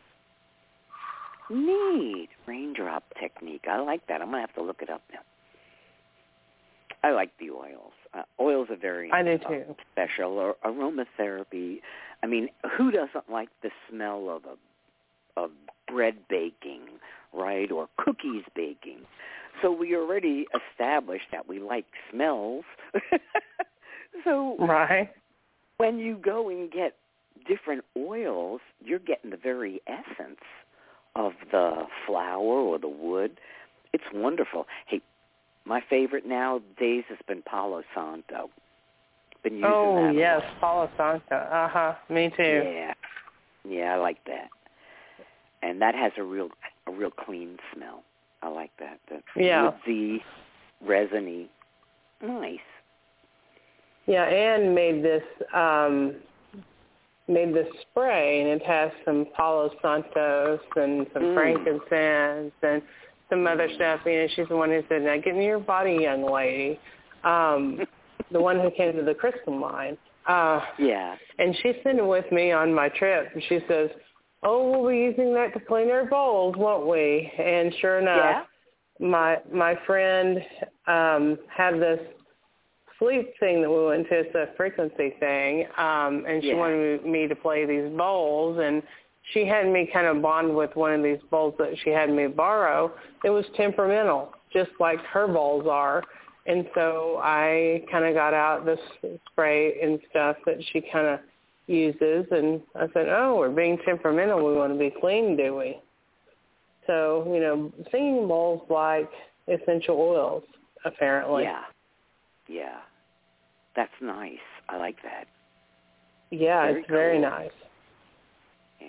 Neat. Raindrop technique. I like that. I'm going to have to look it up now. I like the oils. Uh, oils are very I do uh, too. special. Or aromatherapy. I mean, who doesn't like the smell of a of bread baking, right, or cookies baking? So we already established that we like smells. So right. when you go and get different oils, you're getting the very essence of the flower or the wood. It's wonderful. Hey, my favorite nowadays has been Palo Santo. Been using oh, that a yes, lot. Palo Santo. Uh-huh, me too. Yeah, yeah, I like that. And that has a real a real clean smell. I like that. The Yeah. woodsy, resiny. Nice. Yeah, Anne made this um, made this spray, and it has some Palo Santos and some Mm. frankincense and some other stuff. You know, she's the one who said, "Now get in your body, young lady." Um, the one who came to the crystal line. Uh, Yeah. And she's sitting with me on my trip, and she says, "Oh, we'll be using that to clean our bowls, won't we?" And sure enough, Yeah. my my friend um, had this sleep thing that we went to. It's a frequency thing, um, and she Yeah. wanted me to play these bowls, and she had me kind of bond with one of these bowls that she had me borrow. It was temperamental, just like her bowls are. And so I kind of got out this spray and stuff that she kind of uses, and I said, "Oh, we're being temperamental. We want to be clean, do we?" So, you know, singing bowls like essential oils, apparently. Yeah. Yeah. That's nice. I like that. Yeah, Very it's very cool. nice. Yeah.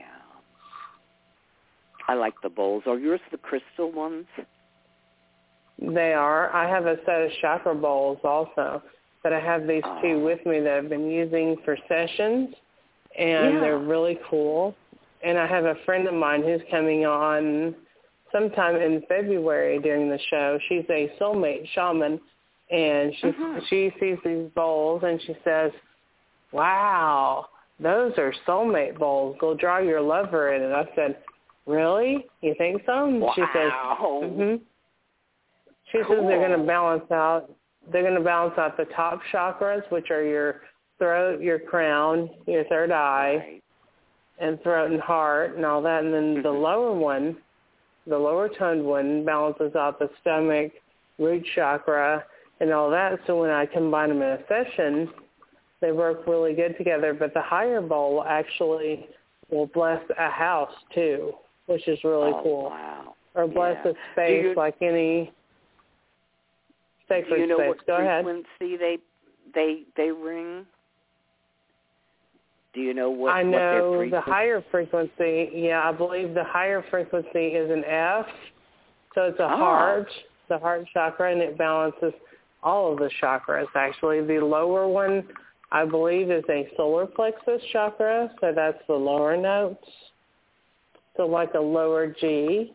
I like the bowls. Are yours the crystal ones? They are. I have a set of chakra bowls also, but I have these Oh. two with me that I've been using for sessions, and Yeah. they're really cool. And I have a friend of mine who's coming on sometime in February during the show. She's a soulmate shaman, and she Mhm. she sees these bowls, and she says, "Wow, those are soulmate bowls. Go draw your lover in." And I said, "Really? You think so?" And Wow. she says, "Mm-hmm." She Cool. says they're going to balance out. They're going to balance out the top chakras, which are your throat, your crown, your third eye, Right. and throat and heart, and all that. And then the Mhm. lower one, the lower toned one, balances out the stomach, root chakra, and all that. So when I combine them in a session, they work really good together. But the higher bowl actually will bless a house too, which is really Oh, cool. wow. Or bless Yeah. a space Do you- like any sacred Do you know space. what Go ahead. frequency they they they ring? Do you know what? I what their know the frequency? higher frequency, yeah, I believe the higher frequency is an F, so it's a Oh. heart, the heart chakra, and it balances all of the chakras, actually. The lower one, I believe, is a solar plexus chakra, so that's the lower notes, so like a lower G.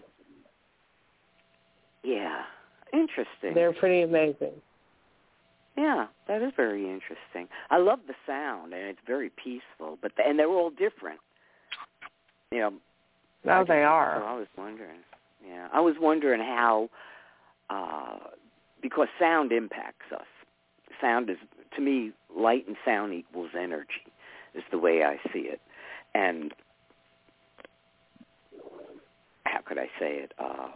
Yeah. Interesting. They're pretty amazing. Yeah, that is very interesting. I love the sound, and it's very peaceful. But the, and they're all different. You know. Oh, I just- they are. So I was wondering. Yeah, I was wondering how, uh, because sound impacts us. Sound is, to me, light and sound equals energy, is the way I see it. And how could I say it? Uh,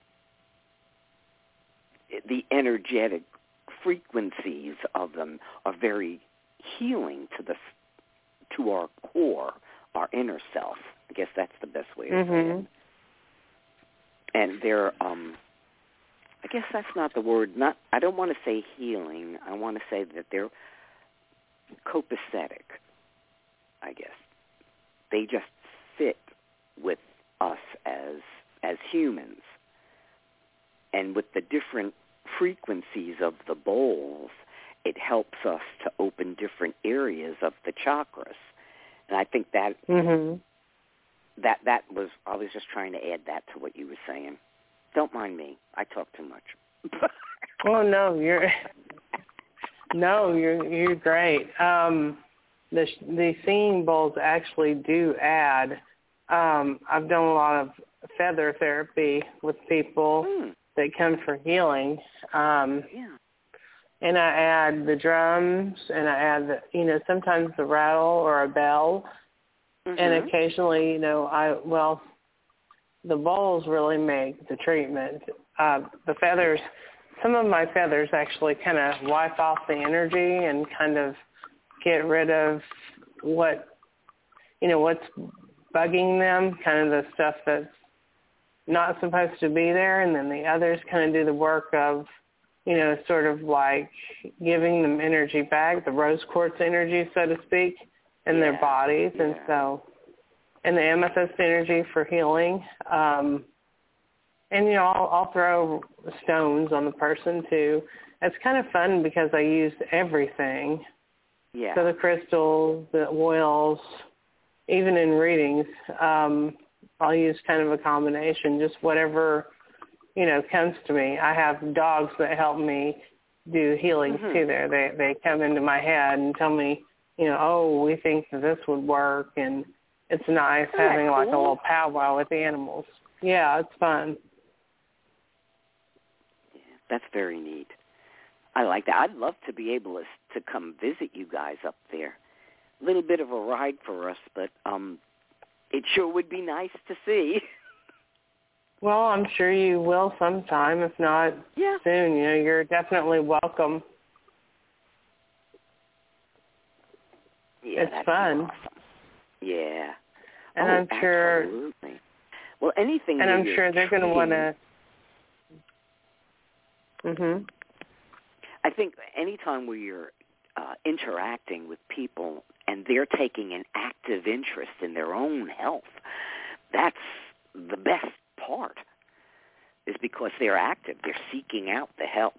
the energetic frequencies of them are very healing to the to our core, our inner self. I guess that's the best way to Mm-hmm. say it. And they're, um, I guess that's not the word. Not I don't want to say healing. I want to say that they're copacetic. I guess they just fit with us as as humans, and with the different frequencies of the bowls, it helps us to open different areas of the chakras. And I think that Mm-hmm. that that was I was just trying to add that to what you were saying. Don't mind me. I talk too much. Oh no, you're no, you're you're great. Um, the the singing bowls actually do add. Um, I've done a lot of feather therapy with people Hmm. that come for healing. Um, Yeah. and I add the drums, and I add the, you know, sometimes the rattle or a bell, Mm-hmm. and occasionally, you know, I well, the bowls really make the treatment. Uh, the feathers, some of my feathers actually kind of wipe off the energy and kind of get rid of what you know, what's bugging them, kind of the stuff that's not supposed to be there, and then the others kind of do the work of, you know, sort of like giving them energy back, the rose quartz energy, so to speak, in yeah. their bodies. Yeah. And so, and the amethyst energy for healing. Um, and, you know, I'll, I'll throw stones on the person, too. It's kind of fun because I use everything. Yeah. So the crystals, the oils, even in readings, um, I'll use kind of a combination, just whatever, you know, comes to me. I have dogs that help me do healings mm-hmm. too there. They they come into my head and tell me, you know, oh, we think that this would work, and it's nice Isn't having cool? like a little powwow with the animals. Yeah, it's fun. Yeah, that's very neat. I like that. I'd love to be able to, to come visit you guys up there. A little bit of a ride for us, but um, it sure would be nice to see. Well, I'm sure you will sometime, if not yeah. soon. You know, you're definitely welcome. Yeah, it's fun. Awesome. Yeah. And oh, I'm sure. Absolutely. Well, anything. And I'm you're sure they're going to want to. Mhm. I think anytime where you're uh, interacting with people and they're taking an active interest in their own health, that's the best part, is because they're active. They're seeking out the help.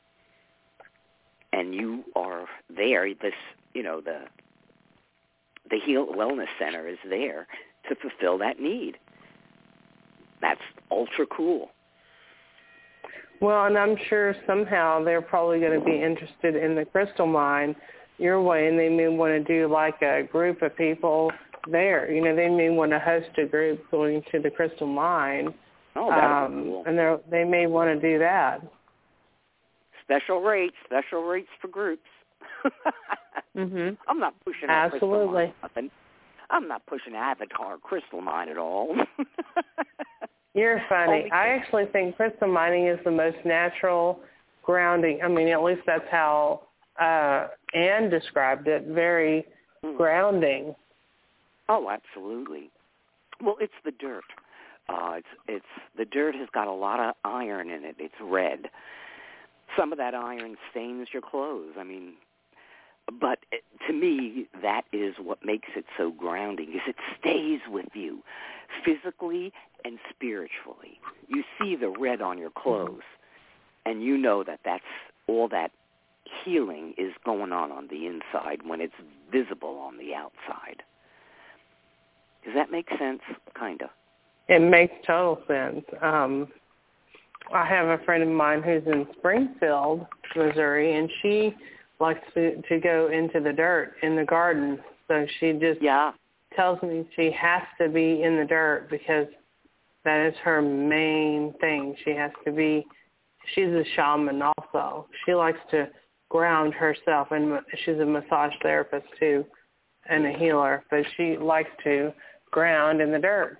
And you are there. This, you know, the the Heal Wellness Center is there to fulfill that need. That's ultra cool. Well, and I'm sure somehow they're probably going to be interested in the crystal mine your way, and they may want to do like a group of people there. You know, they may want to host a group going to the crystal mine. Oh, that'd um, be cool. And they they may want to do that. Special rates, special rates for groups. Mhm. I'm not pushing Absolutely. Crystal Mine. I'm not pushing Avatar Crystal Mine at all. You're funny. I actually think crystal mining is the most natural grounding. I mean, at least that's how uh, Anne described it. Very mm. grounding. Oh, absolutely. Well, it's the dirt. Uh, it's it's the dirt has got a lot of iron in it. It's red. Some of that iron stains your clothes. I mean, but it, to me, that is what makes it so grounding, is it stays with you physically and spiritually. You see the red on your clothes, and you know that that's all that healing is going on on the inside when it's visible on the outside. Does that make sense? Kind of. It makes total sense. Um, I have a friend of mine who's in Springfield, Missouri, and she likes to, to go into the dirt in the garden. So she just yeah. tells me she has to be in the dirt because that is her main thing. She has to be, she's a shaman also. She likes to ground herself, and she's a massage therapist too and a healer, but she likes to ground in the dirt.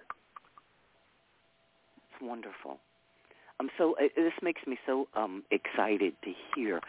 It's wonderful. I'm so, this makes me so um, excited to hear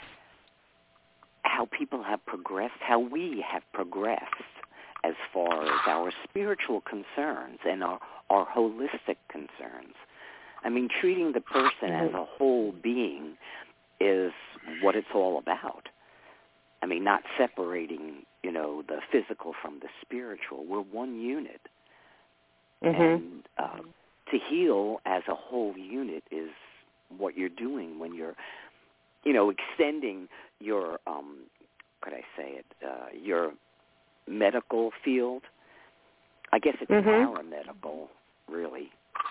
how people have progressed, how we have progressed as far as our spiritual concerns and our, our holistic concerns. I mean, treating the person as a whole being is what it's all about. I mean, not separating, you know, the physical from the spiritual. We're one unit. Mm-hmm. And uh, to heal as a whole unit is what you're doing when you're, you know, extending your, um, could I say it, uh, your medical field. I guess it's mm-hmm. paramedical, really.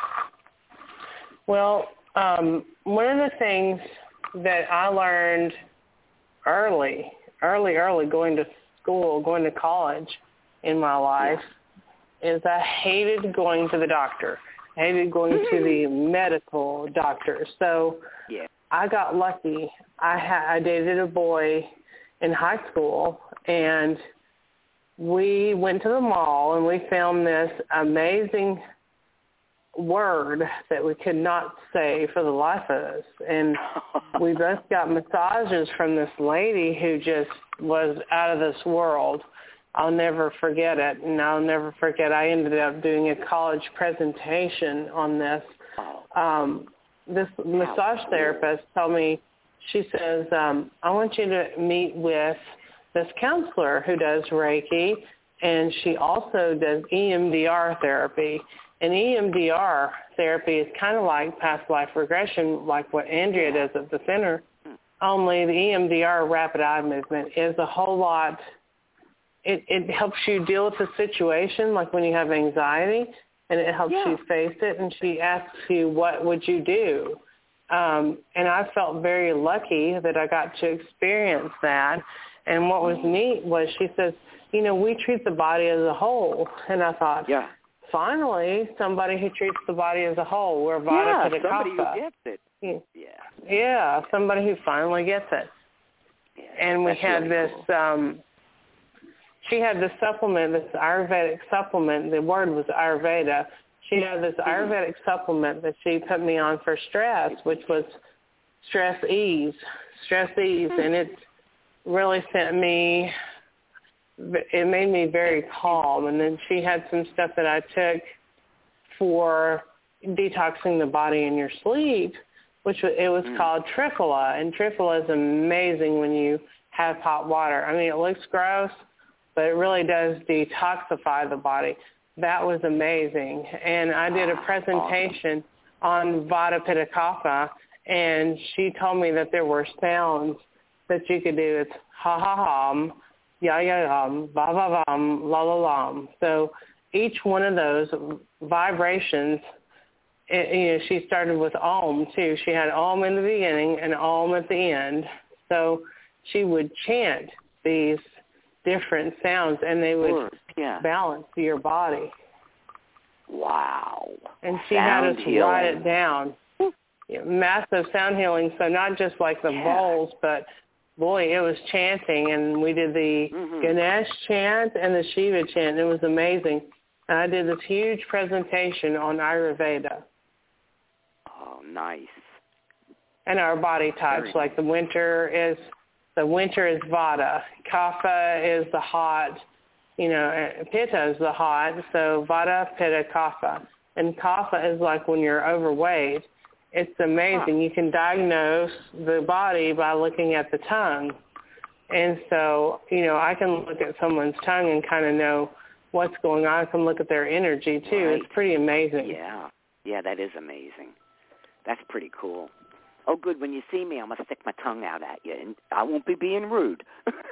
Well, um, one of the things that I learned early, early, early going to school, going to college in my life, yeah. is I hated going to the doctor. I hated going to the medical doctor. So yeah. I got lucky. I, ha- I dated a boy in high school, and we went to the mall, and we found this amazing word that we could not say for the life of us. And we both got massages from this lady who just was out of this world. I'll never forget it, and I'll never forget I ended up doing a college presentation on this. Um, this massage therapist told me, she says, um, I want you to meet with this counselor who does Reiki, and she also does E M D R therapy. And E M D R therapy is kind of like past life regression, like what Andrea does at the center, only the E M D R rapid eye movement is a whole lot. It, it helps you deal with the situation, like when you have anxiety, and it helps yeah. you face it. And she asks you, what would you do? Um, and I felt very lucky that I got to experience that. And what was neat was she says, you know, we treat the body as a whole. And I thought, yeah. finally, somebody who treats the body as a whole. We're Vata yeah, Pitta somebody Kapha. who gets it. Yeah. Yeah. yeah, somebody who finally gets it. Yeah, and we that's had really this, cool. um, she had this supplement, this Ayurvedic supplement. The word was Ayurveda. She had this Ayurvedic supplement that she put me on for stress, which was Stress Ease, Stress Ease, and it really sent me, it made me very calm. And then she had some stuff that I took for detoxing the body in your sleep, which was, it was mm. called Triphala, and Triphala is amazing when you have hot water. I mean, it looks gross, but it really does detoxify the body. That was amazing. And I did a presentation on Vata Pitta Kapha, and she told me that there were sounds that you could do. It's ha ha hum, ya ya hum, va va vam, la la lam. So each one of those vibrations, it, you know, she started with Om too. She had Om in the beginning and Om at the end. So she would chant these different sounds, and they would Word. Yeah. balance your body. Wow. And she sound had us healing. write it down. Yeah, massive sound healing, so not just like the yeah. bowls, but boy, it was chanting, and we did the mm-hmm. Ganesh chant and the Shiva chant. It was amazing. And I did this huge presentation on Ayurveda. Oh, nice. And our body types, Very like the winter is the winter is Vata, Kapha is the hot, you know, Pitta is the hot, so Vata, Pitta, Kapha. And Kapha is like when you're overweight. It's amazing. Huh. You can diagnose the body by looking at the tongue. And so, you know, I can look at someone's tongue and kind of know what's going on. I can look at their energy, too. Right. It's pretty amazing. Yeah. Yeah, that is amazing. That's pretty cool. Oh, good. When you see me, I'm going to stick my tongue out at you, and I won't be being rude.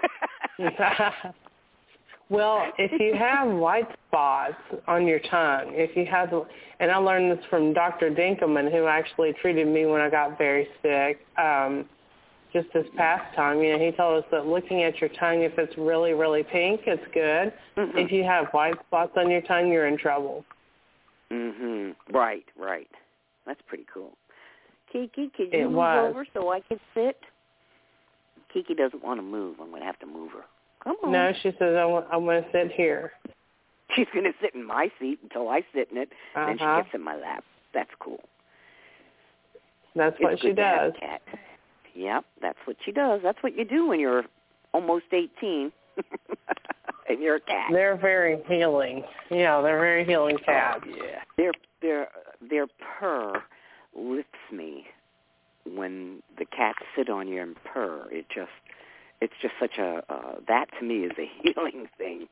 Well, if you have white spots on your tongue, if you have, and I learned this from Doctor Dinkelman, who actually treated me when I got very sick, um, just this past time. You know, he told us that looking at your tongue, if it's really, really pink, it's good. Mm-hmm. If you have white spots on your tongue, you're in trouble. Mhm. Right, right. That's pretty cool. Kiki, can you it move was. over so I can sit? Kiki doesn't want to move. I'm going to have to move her. Come on. No, she says, I want, I want to sit here. She's going to sit in my seat until I sit in it, uh-huh. then she gets in my lap. That's cool. That's it's what she does. Cat. Yep, that's what she does. That's what you do when you're almost eighteen and you're a cat. They're very healing. Yeah, they're very healing cats. Oh, yeah. Their, their, their purr lifts me when the cats sit on you and purr. It just... It's just such a, uh, that to me is a healing thing.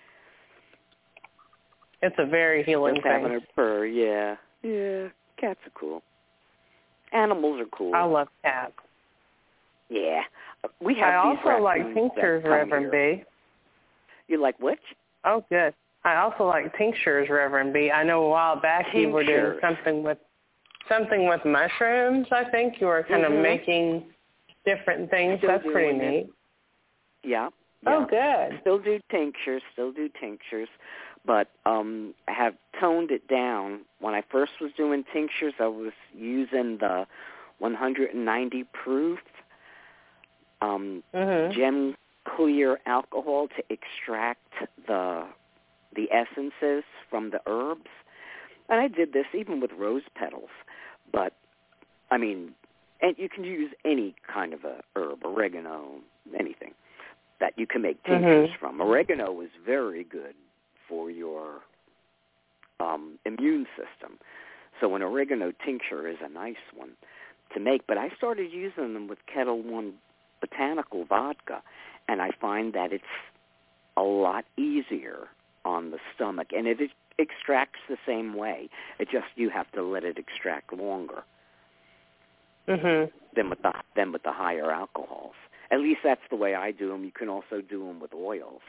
It's a very healing just thing. Having a purr, yeah. Yeah, cats are cool. Animals are cool. I love cats. Yeah. We have I these also like raccoons tinctures, Reverend B. You like which? Oh, good. I also like tinctures, Reverend B. I know a while back tinctures. you were doing something with something with mushrooms, I think. You were kind mm-hmm. of making different things. Still That's pretty it. neat. Yeah, yeah. Oh, good. Still do tinctures, still do tinctures, but um, I have toned it down. When I first was doing tinctures, I was using the one hundred ninety proof um, mm-hmm. gem clear alcohol to extract the the essences from the herbs. And I did this even with rose petals, but I mean, and you can use any kind of a herb, oregano, anything. that you can make tinctures Mm-hmm. from. Oregano is very good for your um, immune system. So an oregano tincture is a nice one to make. But I started using them with Kettle One botanical vodka, and I find that it's a lot easier on the stomach, and it, it extracts the same way. It just, you have to let it extract longer Mm-hmm. than with the than with the higher alcohols. At least that's the way I do them. You can also do them with oils.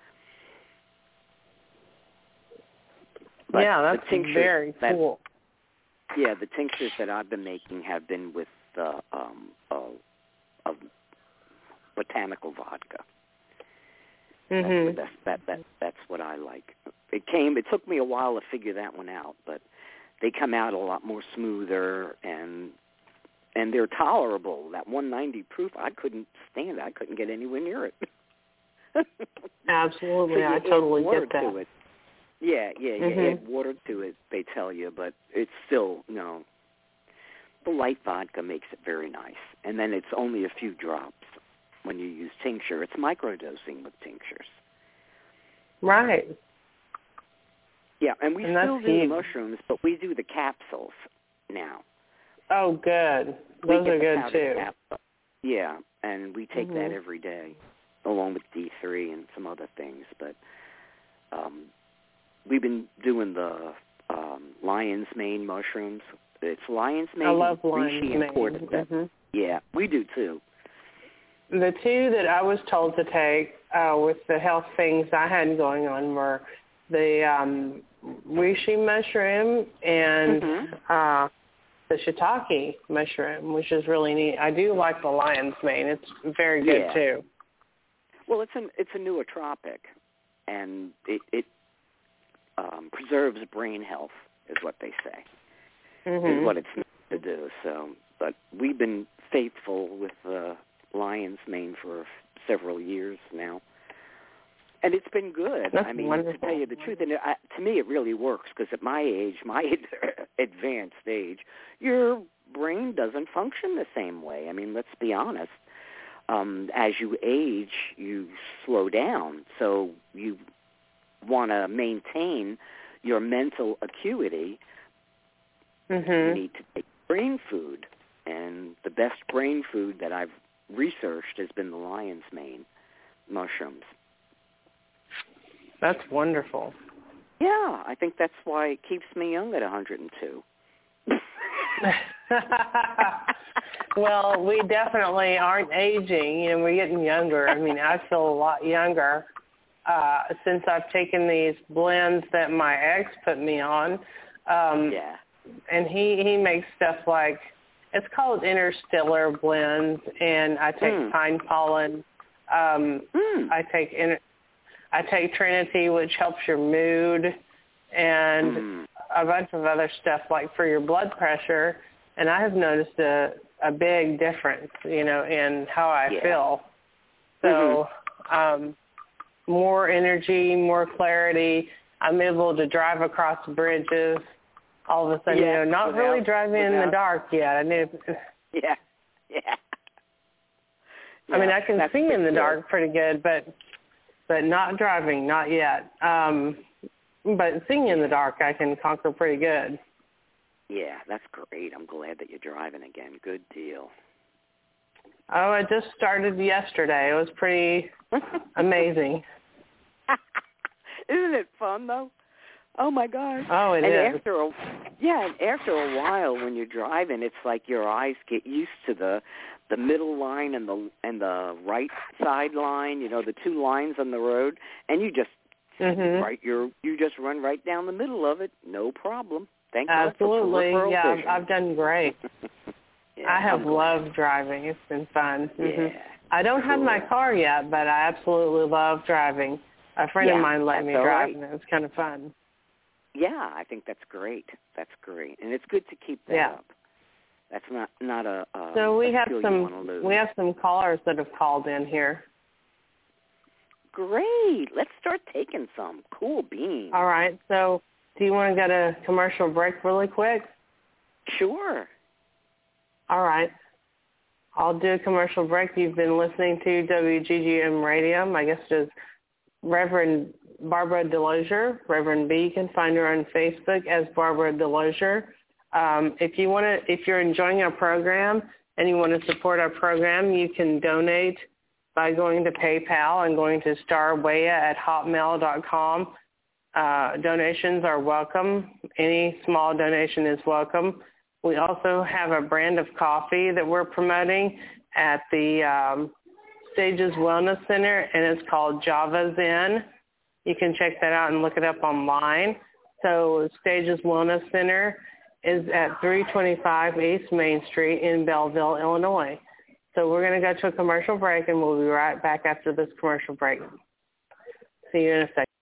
But yeah, that's the tinctures very that, cool. Yeah, the tinctures that I've been making have been with uh, um, uh, uh, botanical vodka. Mm-hmm. That's, that, that, that's what I like. It came. It took me a while to figure that one out, but they come out a lot more smoother, and and they're tolerable. That one ninety proof, I couldn't stand it. I couldn't get anywhere near it. Absolutely, so I totally get that. To it. Yeah, yeah, mm-hmm. you add water to it, they tell you, but it's still, you know, the light vodka makes it very nice. And then it's only a few drops when you use tincture. It's microdosing with tinctures. Right. Yeah, and we and still do huge. the mushrooms, but we do the capsules now. Oh, good. We Those get are the good, powdered too. capsule. Yeah, and we take mm-hmm. that every day, along with D three and some other things. But um, we've been doing the um, lion's mane mushrooms. It's lion's mane. I love and lion's reishi and mane. cordyceps. Mm-hmm. Yeah, we do too. The two that I was told to take uh, with the health things I had going on were the um, reishi mushroom and mm-hmm. uh, the shiitake mushroom, which is really neat. I do like the lion's mane. It's very good, yeah. too. Well, it's a, it's a nootropic, and it, it um, preserves brain health, is what they say, mm-hmm. is what it's meant to do. So, but we've been faithful with uh, lion's mane for several years now. And it's been good. That's I mean, wonderful. to tell you the truth, and it, I, to me it really works, because at my age, my advanced age, your brain doesn't function the same way. I mean, let's be honest. Um, as you age, you slow down. So you want to maintain your mental acuity. Mm-hmm. You need to take brain food. And the best brain food that I've researched has been the lion's mane mushrooms. That's wonderful. Yeah, I think that's why it keeps me young at one hundred two. Well, we definitely aren't aging. You know, we're getting younger. I mean, I feel a lot younger uh, since I've taken these blends that my ex put me on. Um, yeah. And he, he makes stuff like, it's called Interstellar Blends, and I take mm. pine pollen. Um, mm. I take inter- I take Trinity, which helps your mood, and mm. a bunch of other stuff like for your blood pressure. And I have noticed a, a big difference, you know, in how I yeah. feel. So mm-hmm. um, more energy, more clarity. I'm able to drive across bridges all of a sudden, yeah, you know, not without, really driving without, in the dark yet. I need to, yeah, yeah. I mean, I can That's see in the good. dark pretty good, but but not driving, not yet. Um, but seeing in the dark, I can conquer pretty good. Yeah, that's great. I'm glad that you're driving again. Good deal. Oh, I just started yesterday. It was pretty amazing. Isn't it fun, though? Oh, my gosh. Oh, it and is. After a, yeah, and after a while when you're driving, it's like your eyes get used to the the middle line and the and the right side line, you know, the two lines on the road, and you just mm-hmm. right you're you just run right down the middle of it, no problem. Thank Absolutely. God for Yeah, vision. I've, I've done great. yeah, I have I'm loved driving. It's been fun. Mm-hmm. Yeah. I don't cool. have my car yet, but I absolutely love driving. A friend yeah, of mine let me drive, right. and it was kind of fun. Yeah, I think that's great. That's great, and it's good to keep that yeah. up. That's not not a. Um, so we a have skill some you wanna lose. we have some callers that have called in here. Great. Let's start taking some. Cool beans. All right. So do you want to get a commercial break really quick? Sure. All right. I'll do a commercial break. You've been listening to W G G M Radio. My guest is Reverend Barbara DeLosier, Reverend B. You can find her on Facebook as Barbara DeLosier. Um, if you want to, if you're enjoying our program and you want to support our program, you can donate by going to PayPal and going to starwaya at hotmail dot com. Uh, donations are welcome. Any small donation is welcome. We also have a brand of coffee that we're promoting at the um, Stages Wellness Center, and it's called Java Zen. You can check that out and look it up online. So Stages Wellness Center is at three twenty-five East Main Street in Belleville, Illinois. So we're going to go to a commercial break, and we'll be right back after this commercial break. See you in a second.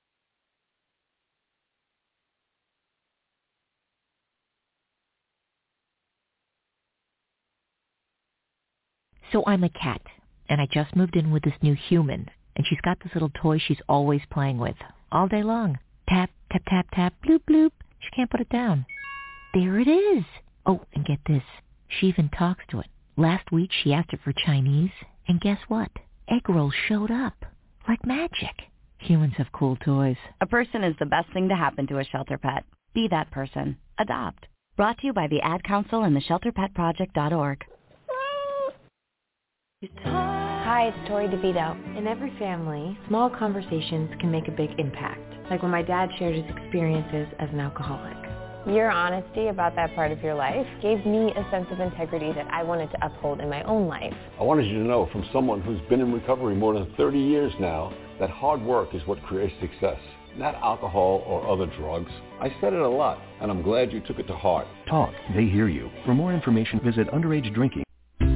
So I'm a cat, and I just moved in with this new human, and she's got this little toy she's always playing with, all day long. Tap, tap, tap, tap, bloop, bloop. She can't put it down. There it is. Oh, and get this. She even talks to it. Last week she asked it for Chinese, and guess what? Egg rolls showed up. Like magic. Humans have cool toys. A person is the best thing to happen to a shelter pet. Be that person. Adopt. Brought to you by the Ad Council and the shelter pet project dot org. Hi, it's Tori DeVito. In every family, small conversations can make a big impact, like when my dad shared his experiences as an alcoholic. Your honesty about that part of your life gave me a sense of integrity that I wanted to uphold in my own life. I wanted you to know from someone who's been in recovery more than thirty years now that hard work is what creates success, not alcohol or other drugs. I said it a lot, and I'm glad you took it to heart. Talk. They hear you. For more information, visit underage drinking.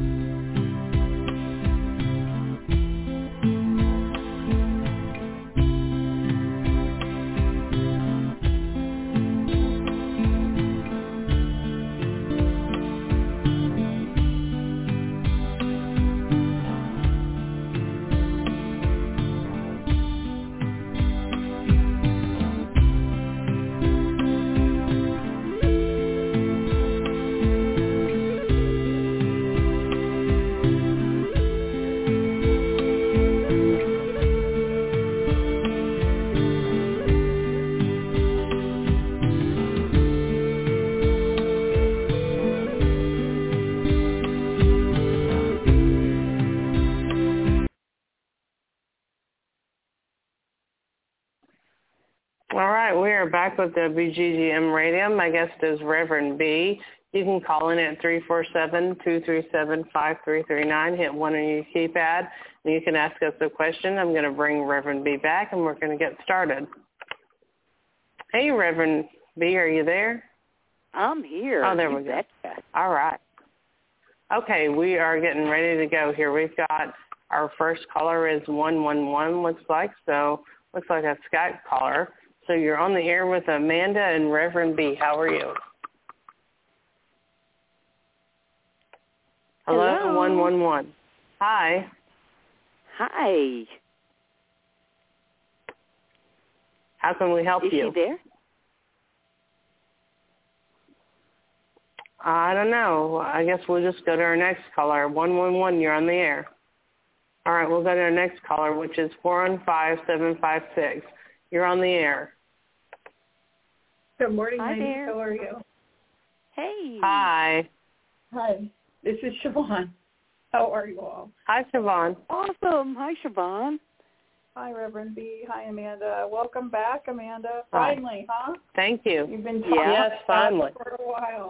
All right, we are back with W G G M Radio. My guest is Reverend B. You can call in at three four seven, two three seven, five three three nine. Hit one on your keypad, and you can ask us a question. I'm going to bring Reverend B back, and we're going to get started. Hey, Reverend B, are you there? I'm here. Oh, there you we go. betcha. All right. Okay, we are getting ready to go here. We've got our first caller is one one one, looks like, so looks like a Skype caller. So you're on the air with Amanda and Reverend B. How are you? Hello, Hello. one one one. Hi. Hi. How can we help Is you? she there? I don't know. I guess we'll just go to our next caller. one one one, you're on the air. All right, we'll go to our next caller, which is four one five, seven five six. You're on the air. Good morning, Hi ladies. there. How are you? Hey. Hi. Hi. This is Siobhan. How are you all? Hi, Siobhan. Awesome. Hi, Siobhan. Hi, Reverend B. Hi, Amanda. Welcome back, Amanda. Hi. Finally, huh? Thank you. You've been talking Yes, about finally. it for a while.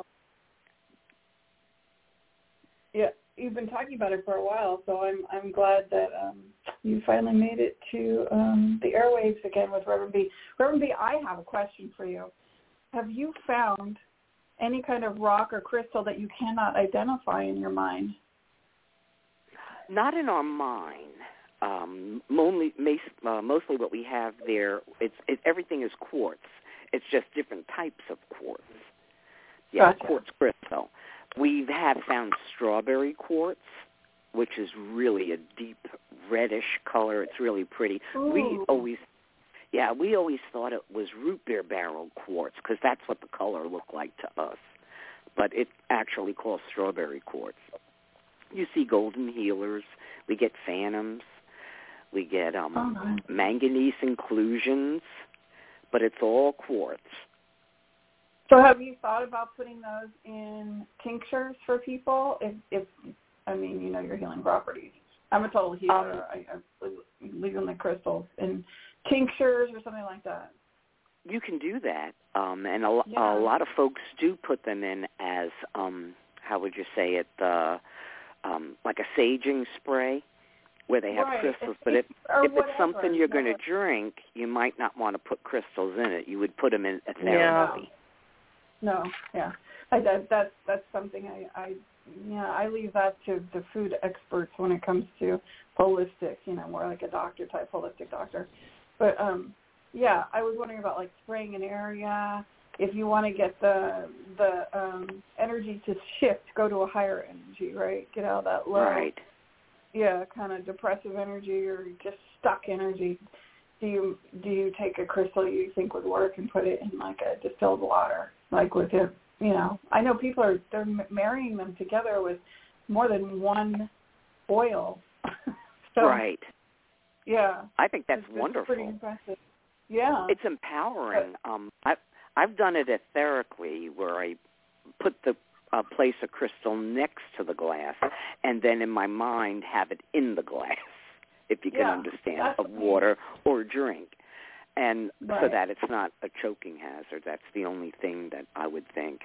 Yeah, you've been talking about it for a while, so I'm I'm glad that um, you finally made it to um, the airwaves again with Reverend B. Reverend B, I have a question for you. Have you found any kind of rock or crystal that you cannot identify in your mind? Not in our mind. Um, mostly, uh, mostly what we have there, it's it, everything is quartz. It's just different types of quartz. Yeah, Gotcha. quartz crystal. We have found strawberry quartz, which is really a deep reddish color. It's really pretty. Ooh. We always, yeah, we always thought it was root beer barrel quartz because that's what the color looked like to us. But it's actually called strawberry quartz. You see golden healers. We get phantoms. We get um, oh, nice. manganese inclusions, but it's all quartz. So have you thought about putting those in tinctures for people? If, if I mean, you know, your healing properties. I'm a total healer. Um, I, I leave in the crystals in tinctures or something like that. You can do that, um, and a, yeah. a lot of folks do put them in as, um, how would you say it, uh, um, like a saging spray, where they have right. crystals. It's, but if, if it's something you're going to drink, you might not want to put crystals in it. You would put them in a therapy. No, no yeah. I, that, that's, that's something I, I, yeah, I leave that to the food experts when it comes to holistic, you know, more like a doctor type, holistic doctor. But, um, yeah, I was wondering about, like, spraying an area. If you want to get the the um, energy to shift, go to a higher energy, right? Get out of that low, right. yeah, kind of depressive energy or just stuck energy. Do you do you take a crystal you think would work and put it in, like, a distilled water, like with it? You know, I know people are they're marrying them together with more than one oil. so, right. Yeah. I think that's it's, wonderful. It's pretty impressive. Yeah. It's empowering. Um, I've, I've done it etherically where I put the uh, place a crystal next to the glass and then in my mind have it in the glass, if you can yeah, understand, of water or drink. And right. so that it's not a choking hazard. That's the only thing that I would think.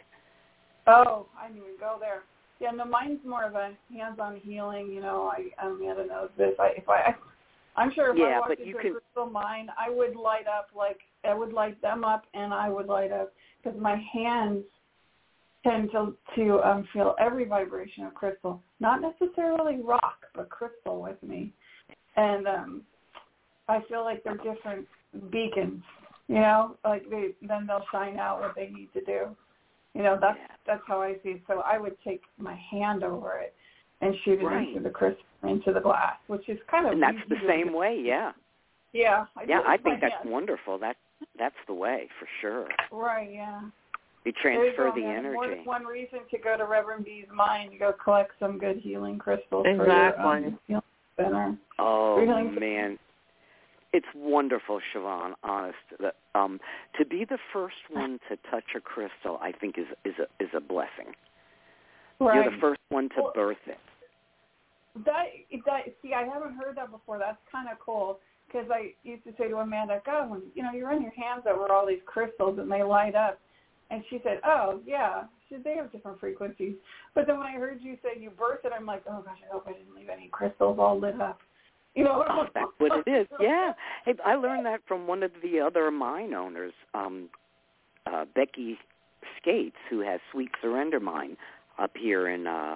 Oh, I didn't even go there. Yeah, no, mine's more of a hands-on healing. You know, I, Amanda knows this. I, if I... I'm sure if yeah, I walked but into you a can... crystal mine, I would light up like I would light them up, and I would light up because my hands tend to to um, feel every vibration of crystal, not necessarily rock, but crystal with me, and um, I feel like they're different beacons. You know, like they then they'll shine out what they need to do. You know, that's yeah. that's how I see it. So I would take my hand over it and shoot it right. into the crystal, into the glass, which is kind of and that's easy the same do. way, yeah. Yeah, I yeah, I think that's hand. wonderful. That that's the way for sure. Right, yeah. You transfer you the man. energy. More than one reason to go to Reverend B's Mine to go collect some good healing crystals exactly. for your um, healing center. Oh healing man, it's wonderful, Siobhan. Honest, that, um, to be the first one to touch a crystal, I think is is a is a blessing. Right. You're the first one to well, birth it. That, that see, I haven't heard that before. That's kind of cool because I used to say to Amanda, "God, when you know you run your hands over all these crystals and they light up," and she said, "Oh yeah, she said, they have different frequencies." But then when I heard you say you birthed it, I'm like, "Oh gosh, I hope I didn't leave any crystals all lit up." You know, oh, that's what it is. Yeah, hey, I learned that from one of the other mine owners, um, uh, Becky Skates, who has Sweet Surrender Mine up here in. Uh,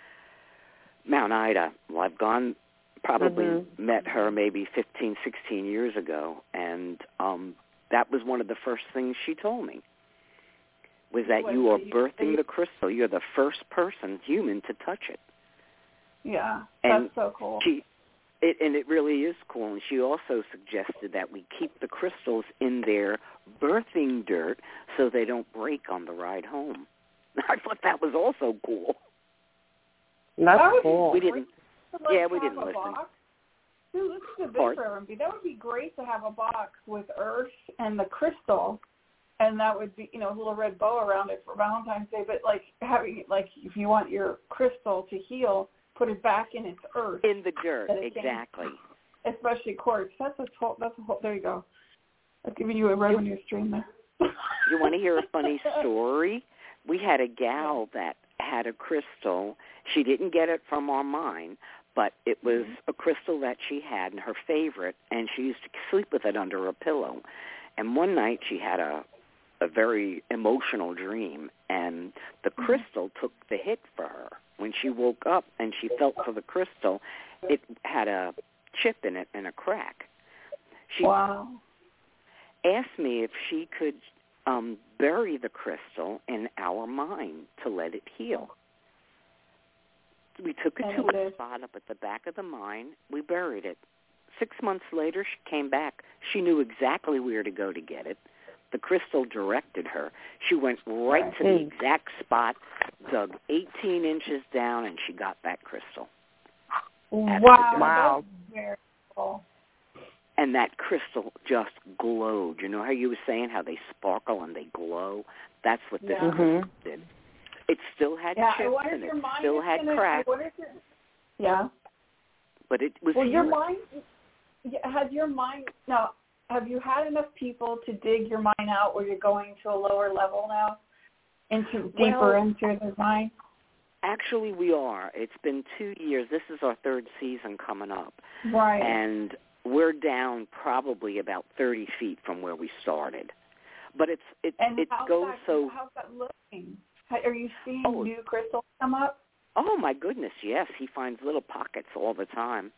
Mount Ida. Well, I've gone, probably mm-hmm. met her maybe fifteen, sixteen years ago, and um, that was one of the first things she told me, was that what, you are you, birthing you, the crystal. You're the first person, human, to touch it. Yeah, and that's so cool. She, it, and it really is cool, and she also suggested that we keep the crystals in their birthing dirt so they don't break on the ride home. I thought that was also cool. That's that cool. We didn't. Like yeah, we didn't listen. Box. Dude, this is a big Reverend B. That would be great to have a box with earth and the crystal, and that would be, you know, a little red bow around it for Valentine's Day. But like having, like, if you want your crystal to heal, put it back in its earth. In the dirt, exactly. Can, especially quartz. That's a whole. That's a whole. There you go. I'm giving you a revenue stream there. You want to hear a funny story? We had a gal that had a crystal. She didn't get it from our mine, but it was a crystal that she had and her favorite, and she used to sleep with it under a pillow. And one night she had a a very emotional dream, and the crystal took the hit for her. When she woke up and she felt for the crystal, it had a chip in it and a crack. She wow. asked me if she could um, bury the crystal in our mine to let it heal. We took it and to it a is. spot up at the back of the mine. We buried it. Six months later, she came back. She knew exactly where to go to get it. The crystal directed her. She went right to the exact spot dug eighteen inches down, and she got that crystal. Wow. Wow. That's very cool. And that crystal just glowed. You know how you were saying how they sparkle and they glow? That's what this Yeah. crystal Mm-hmm. did. It still had Yeah, chips what is and it your mind still is had gonna, cracks, what is your, yeah. but it was Well, your healing. mind, has your mind, now, have you had enough people to dig your mind out where you're going to a lower level now, into deeper Well, into the mind? Actually, we are. It's been two years. This is our third season coming up. Right. And we're down probably about thirty feet from where we started. But it's it and it how's goes that, so. How's that looking? Are you seeing Oh. new crystals come up? Oh my goodness, yes. He finds little pockets all the time.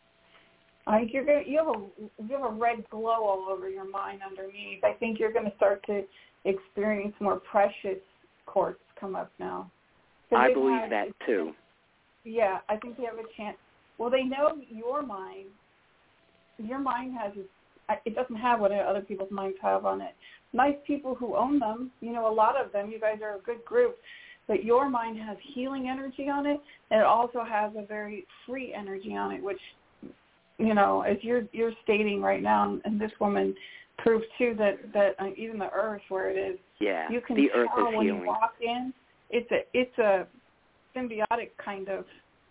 I think you're gonna, you have a you have a red glow all over your mind underneath. I think you're going to start to experience more precious quartz come up now. I believe that too. Yeah, I think you have a chance. Well, they know your mind. Your mind has it doesn't have what other people's minds have on it. Nice people who own them, you know, a lot of them. You guys are a good group, but your mind has healing energy on it, and it also has a very free energy on it, which, you know, as you're you're stating right now, and this woman proves too that that uh, even the earth where it is, Yeah, you can the earth tell is when healing. you walk in. It's a it's a symbiotic kind of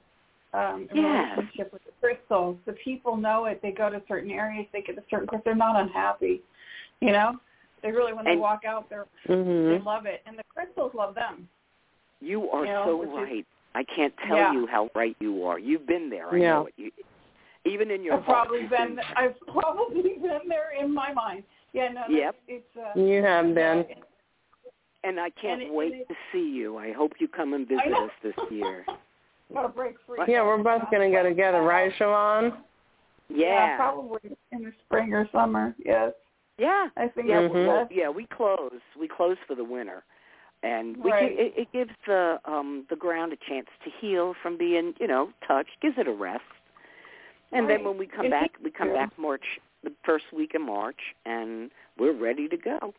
um, Yes. relationship with the crystals. The people know it. They go to certain areas. They get to certain crystals. They're not unhappy. You know, they really when they And- walk out, they're Mm-hmm. they love it, and the crystals love them. You are You know, so which is- right. I can't tell Yeah. you how right you are. You've been there. I Yeah. know it. You, even in your I've heart, probably you've been been I've probably been there in my mind. Yeah, no, that's- Yep. it's uh, You have been. And I can't And it- wait and it- to see you. I hope you come and visit I know. us this year. Gotta break free. Yeah, we're both going to go together, right, Siobhan? Yeah, probably in the spring or summer. Yes, Yeah. I think Yeah, that's Mhm. well, best. yeah, we close. We close for the winter, and we Right. gi- it, it gives the um the ground a chance to heal from being, you know, touched. Gives it a rest, and then Right. when we come It back, needs we come to. back March, the first week of March, and we're ready to go.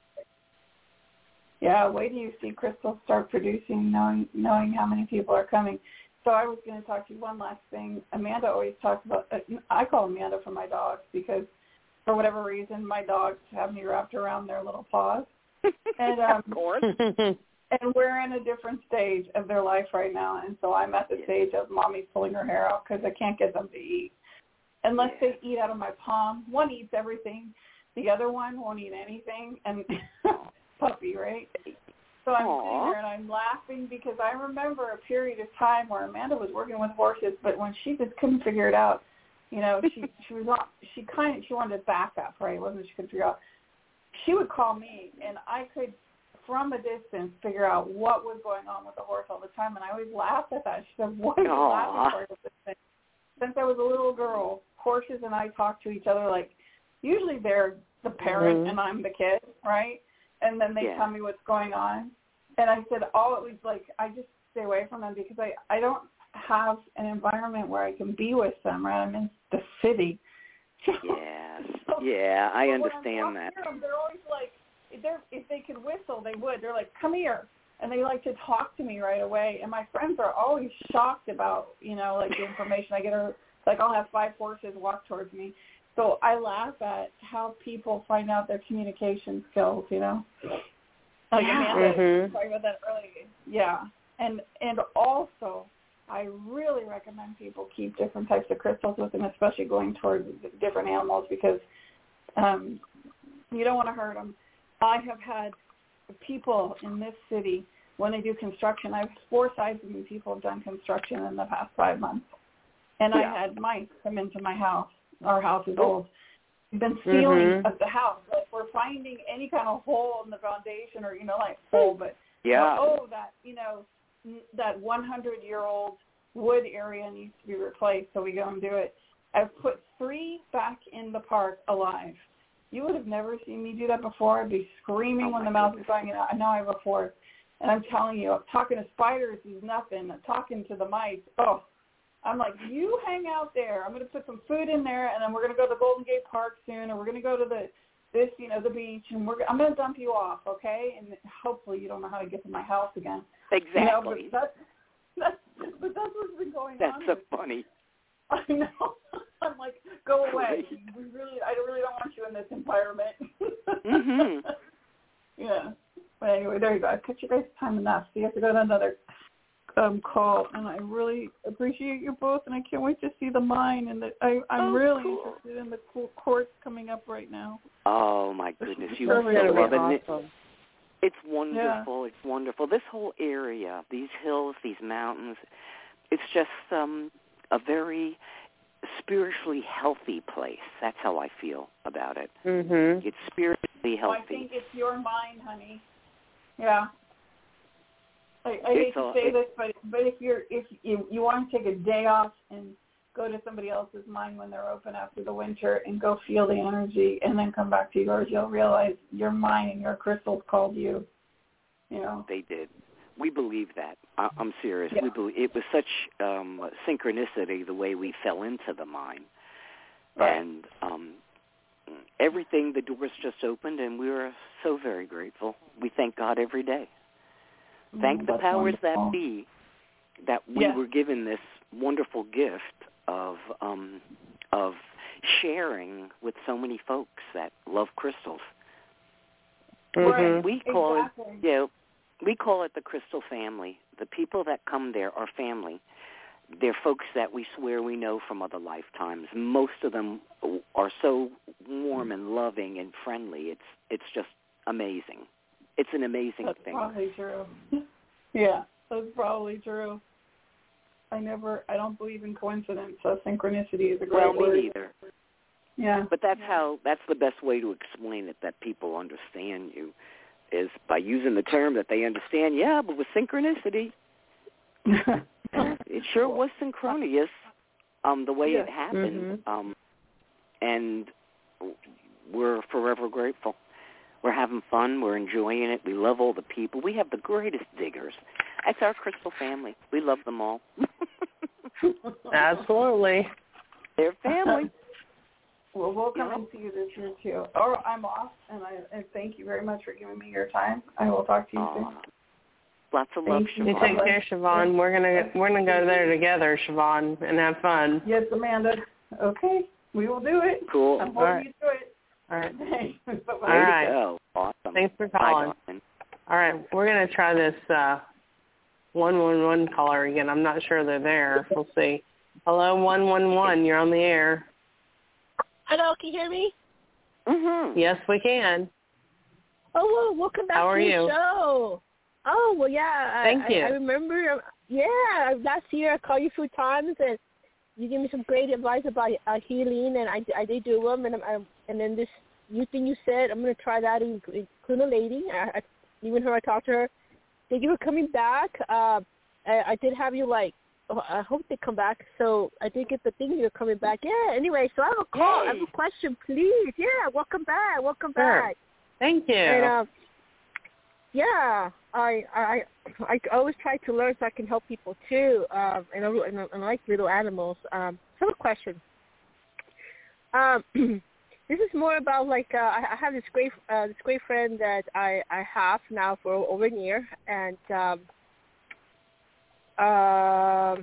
Yeah, wait till you see crystals start producing, knowing knowing how many people are coming. So I was going to talk to you one last thing. Amanda always talks about. Uh, I call Amanda for my dogs because, for whatever reason, my dogs have me wrapped around their little paws. And um, Of course. and we're in a different stage of their life right now, and so I'm at the Yeah. stage of mommy's pulling her hair out because I can't get them to eat unless Yeah. they eat out of my palm. One eats everything, the other one won't eat anything, and puppy, right? So I'm Aw. sitting there and I'm laughing because I remember a period of time where Amanda was working with horses, but when she just couldn't figure it out, you know, she she was on, she kind of she wanted to back up, right? It wasn't she couldn't figure out. She would call me, and I could, from a distance, figure out what was going on with the horse all the time, and I always laughed at that. She said, "What are you Aw. laughing for?" This thing? Since I was a little girl, horses and I talk to each other like, usually they're the parent Mhm. and I'm the kid, right? And then they Yeah. tell me what's going on. And I said, all it was like, I just stay away from them because I, I don't have an environment where I can be with them, right? I'm in the city. Yes. Yeah, I But when I'm understand talking that. to them, they're always like, if, they're, if they could whistle, they would. They're like, come here. And they like to talk to me right away. And my friends are always shocked about, you know, like the information I get. Or, like I'll have five horses walk towards me. So I laugh at how people find out their communication skills, you know. Like Yeah. Amanda Mhm. was talking about that earlier. Yeah. And and also, I really recommend people keep different types of crystals with them, especially going towards different animals because um, you don't want to hurt them. I have had people in this city, when they do construction, I have four seismic people have done construction in the past five months. And Yeah. I had mice come into my house. Our house is Oh. old. We've been stealing Mhm. of the house. Like we're finding any kind of hole in the foundation or, you know, like hole, but Yeah. oh, that, you know, n- that hundred-year-old wood area needs to be replaced, so we go and do it. I've put three back in the park alive. You would have never seen me do that before. I'd be screaming Oh, when my the mouse goodness. is going out. I know I have a fourth. And I'm telling you, talking to spiders is nothing. Talking to the mice, oh, I'm like, you hang out there. I'm going to put some food in there, and then we're going to go to Golden Gate Park soon, or we're going to go to the this, you know, the beach, and we're I'm going to dump you off, okay? And hopefully you don't know how to get to my house again. Exactly. You know, but that's, that's, but that's what's been going that's on. That's so funny. I know. I'm like, go away. We really, I really don't want you in this environment. Mm-hmm. Yeah. But anyway, there you go. I cut you guys time enough. So you have to go to another um, call, and I really appreciate you both, and I can't wait to see the mine. And the, I, I'm oh, really cool. interested in the cool courts coming up right now. Oh my goodness, you That's will gonna be love it. awesome. It's wonderful. Yeah. It's wonderful. This whole area, these hills, these mountains, it's just um, a very spiritually healthy place. That's how I feel about it. Mhm. It's spiritually healthy. Well, I think it's your mind, honey. Yeah. I, I hate to all, say it, this, but but if you're if you you want to take a day off and go to somebody else's mine when they're open after the winter and go feel the energy and then come back to yours, you'll realize your mine and your crystals called you. You know. They did. We believe that. I, I'm serious. Yeah. We believe it was such um, synchronicity the way we fell into the mine, right. and um, everything. The doors just opened, and we were so very grateful. We thank God every day. Thank Mm, the powers wonderful. that be that we yeah. were given this wonderful gift of um, of sharing with so many folks that love crystals. Right. We call exactly. it, you know, we call it the crystal family. The people that come there are family. They're folks that we swear we know from other lifetimes. Most of them are so warm and loving and friendly. It's it's just amazing. It's an amazing That's thing. probably true. Yeah, that's probably true. I never, I don't believe in coincidence, so synchronicity is a great well, word. me neither. Yeah. But that's yeah. how, that's the best way to explain it, that people understand you, is by using the term that they understand. Yeah, but with synchronicity, it sure was synchronous, um, the way Yeah. it happened, Mm-hmm. um, and we're forever grateful. We're having fun. We're enjoying it. We love all the people. We have the greatest diggers. That's our crystal family. We love them all. Absolutely. They're family. Well, we'll come Yeah. and see you this year, too. Or I'm off, and I and thank you very much for giving me your time. I will talk to you Aww. soon. Lots of love, Thank you. You Siobhan. take care, Siobhan. We're gonna we're gonna go there together, Siobhan, and have fun. Yes, Amanda. Okay, we will do it. Cool. I'm All holding right. you to it. All right. Thanks. Bye-bye. All right. Go. Awesome. Thanks for Bye, calling. darling. All right, we're gonna try this uh, one one one caller again. I'm not sure they're there. We'll see. Hello, one one one. You're on the air. Hello, can you hear me? Mm-hmm. Yes, we can. Oh, well, welcome back How are to you? the show. Oh, well, yeah. I, Thank I, you. I remember, um, yeah, last year I called you a few times, and you gave me some great advice about uh, healing, and I, I did do them, and I, and then this new thing you said, I'm going to try that, including a lady. I, I, even her, I talked to her. Thank you for coming back. Uh, I, I did have you, like, oh, I hope they come back, so I did get the thing you're coming back. Yeah, anyway, so I have a call. Yay. I have a question, please. Yeah, welcome back. Welcome Sure. back. Thank you. And, uh, yeah, I, I I always try to learn so I can help people too. Um, and, I, and, I, and I like little animals. Um, so I have a question. Um, this is more about like uh, I, I have this great uh, this great friend that I, I have now for over a year, and um, um,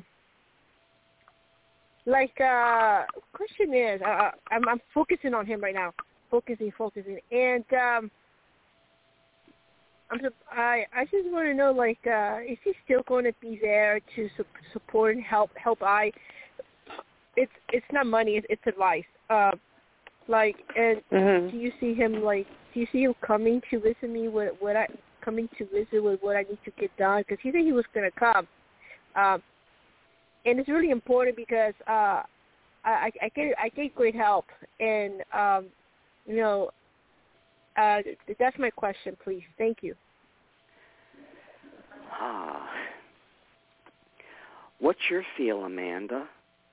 like uh, question is, uh, I'm I'm focusing on him right now, focusing, focusing, and um. I'm, I I just want to know, like, uh, is he still going to be there to su- support and help help I? It's it's not money, it's, it's advice. Uh, like, and Mm-hmm. do you see him like? Do you see him coming to visit me? With what I coming to visit with what I need to get done? Because he said he was going to come, um, and it's really important because uh, I I get I get great help, and um, you know. Uh, that's my question, please. Thank you. Ah. What's your feel, Amanda?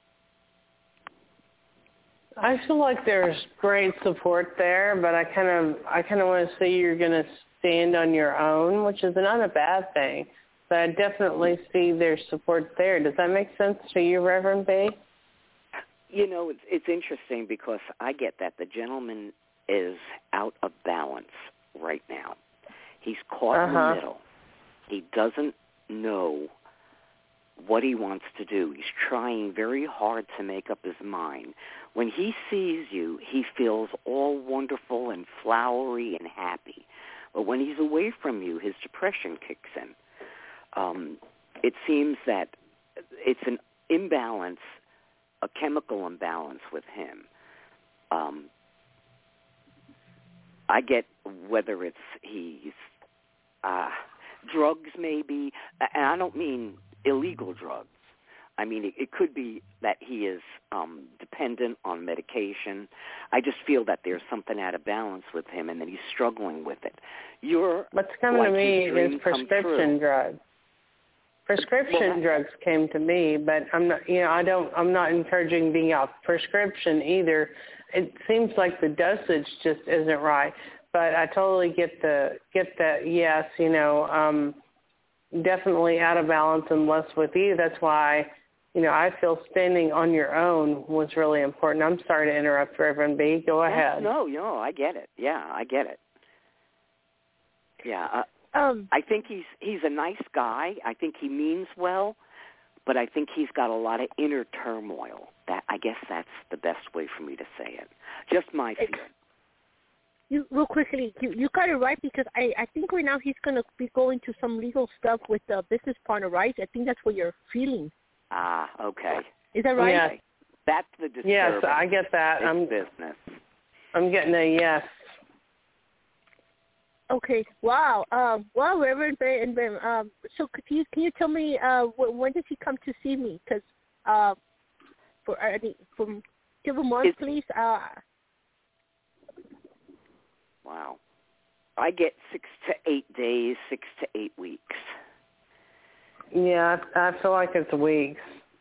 I feel like there's great support there, but I kind of I kind of want to see you're going to stand on your own, which is not a bad thing. But I definitely see there's support there. Does that make sense to you, Reverend B? You know, it's it's interesting because I get that. The gentleman is out of balance right now. He's caught uh-huh. in the middle. He doesn't know what he wants to do. He's trying very hard to make up his mind. When he sees you, he feels all wonderful and flowery and happy. But when he's away from you, his depression kicks in. Um, it seems that it's an imbalance, a chemical imbalance with him. Um, I get whether it's he's uh, drugs maybe, and I don't mean illegal drugs. I mean, it, it could be that he is um, dependent on medication. I just feel that there's something out of balance with him, and that he's struggling with it. You're What's coming like to me is prescription true. drugs. Prescription well, drugs came to me, but I'm not. You know, I don't. I'm not encouraging being off prescription either. It seems like the dosage just isn't right. But I totally get the get that. Yes, you know, um, definitely out of balance and less with you. That's why. You know, I feel standing on your own was really important. I'm sorry to interrupt, Reverend B. Go ahead. No, no, I get it. Yeah, I get it. Yeah, uh, um, I think he's he's a nice guy. I think he means well, but I think he's got a lot of inner turmoil. That I guess that's the best way for me to say it. Just my feeling. You real quickly, you you got it right because I I think right now he's gonna be going to some legal stuff with the business partner, right? I think that's what you're feeling. Ah, okay. Is that right? Yes. That's the disturbance. Yes, I get that. It's I'm business. I'm getting a yes. Okay. Wow. Um. Wow, Reverend Ben. Ben um. So, could you can you tell me uh when does he come to see me? Because uh, for uh, from give a month, Is, please. Uh. Wow. I get six to eight days, six to eight weeks. Yeah, I, I feel like it's weeks.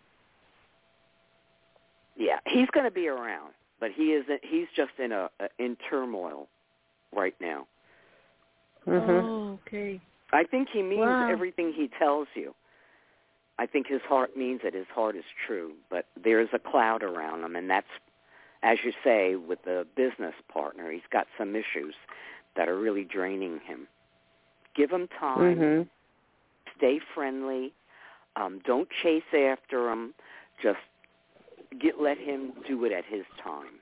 Yeah, he's going to be around, but he is he's just in a, a in turmoil right now. Mm-hmm. Oh, okay. I think he means wow. everything he tells you. I think his heart means it. His heart is true, but there is a cloud around him, and that's, as you say, with the business partner, he's got some issues that are really draining him. Give him time. Mm-hmm. Stay friendly. Um, don't chase after him. Just get let him do it at his time.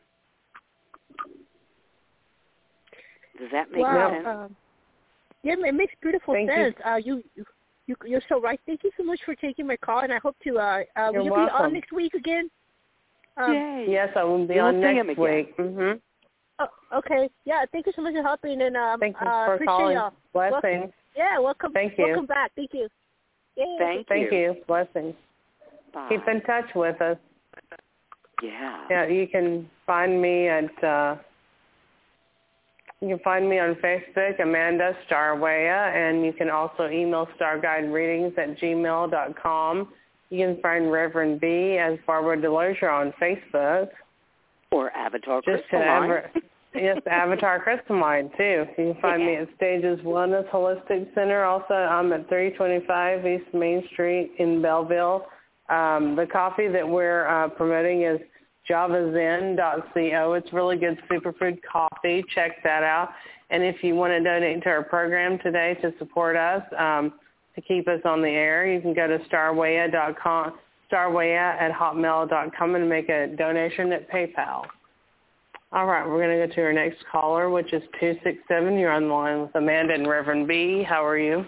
Does that make wow. sense? Um, yeah, it makes beautiful Thank sense. You. Uh, you, you, you're so right. Thank you so much for taking my call, and I hope to. Uh, uh, will you welcome. be on next week again? Um, Yay! Yes, I will be You'll on see next him week. Mm-hmm. Oh, okay. Yeah. Thank you so much for helping, and um, Thank you uh, for appreciate calling. y'all. Blessings. Welcome. Yeah. Welcome. Thank you. Welcome back. Thank you. Yay. Thank, Thank you. you. Blessings. Bye. Keep in touch with us. Yeah. Yeah, you can find me at. Uh, You can find me on Facebook, Amanda Starwaya, and you can also email starguidereadings at gmail dot com. You can find Reverend B as Barbara Delosier on Facebook. Or Avatar Just Crystalline. Yes, Avatar Crystalline, too. You can find yeah. me at Stages Wellness Holistic Center. Also, I'm at three twenty-five East Main Street in Belleville. Um, the coffee that we're uh, promoting is java zen dot co. It's really good superfood coffee. Check that out. And if you want to donate to our program today to support us, um, to keep us on the air, you can go to starwaya dot com, starwaya at hotmail dot com and make a donation at PayPal. All right, we're going to go to our next caller, which is two six seven. You're on the line with Amanda and Reverend B. How are you?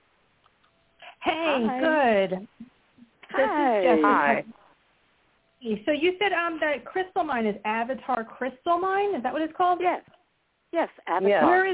Hey, Hi. good. This Hi. is Jessica. Hi. So you said um that Crystal Mine is Avatar Crystal Mine? Is that what it's called? Yes. Yes, Avatar. Yes. Where is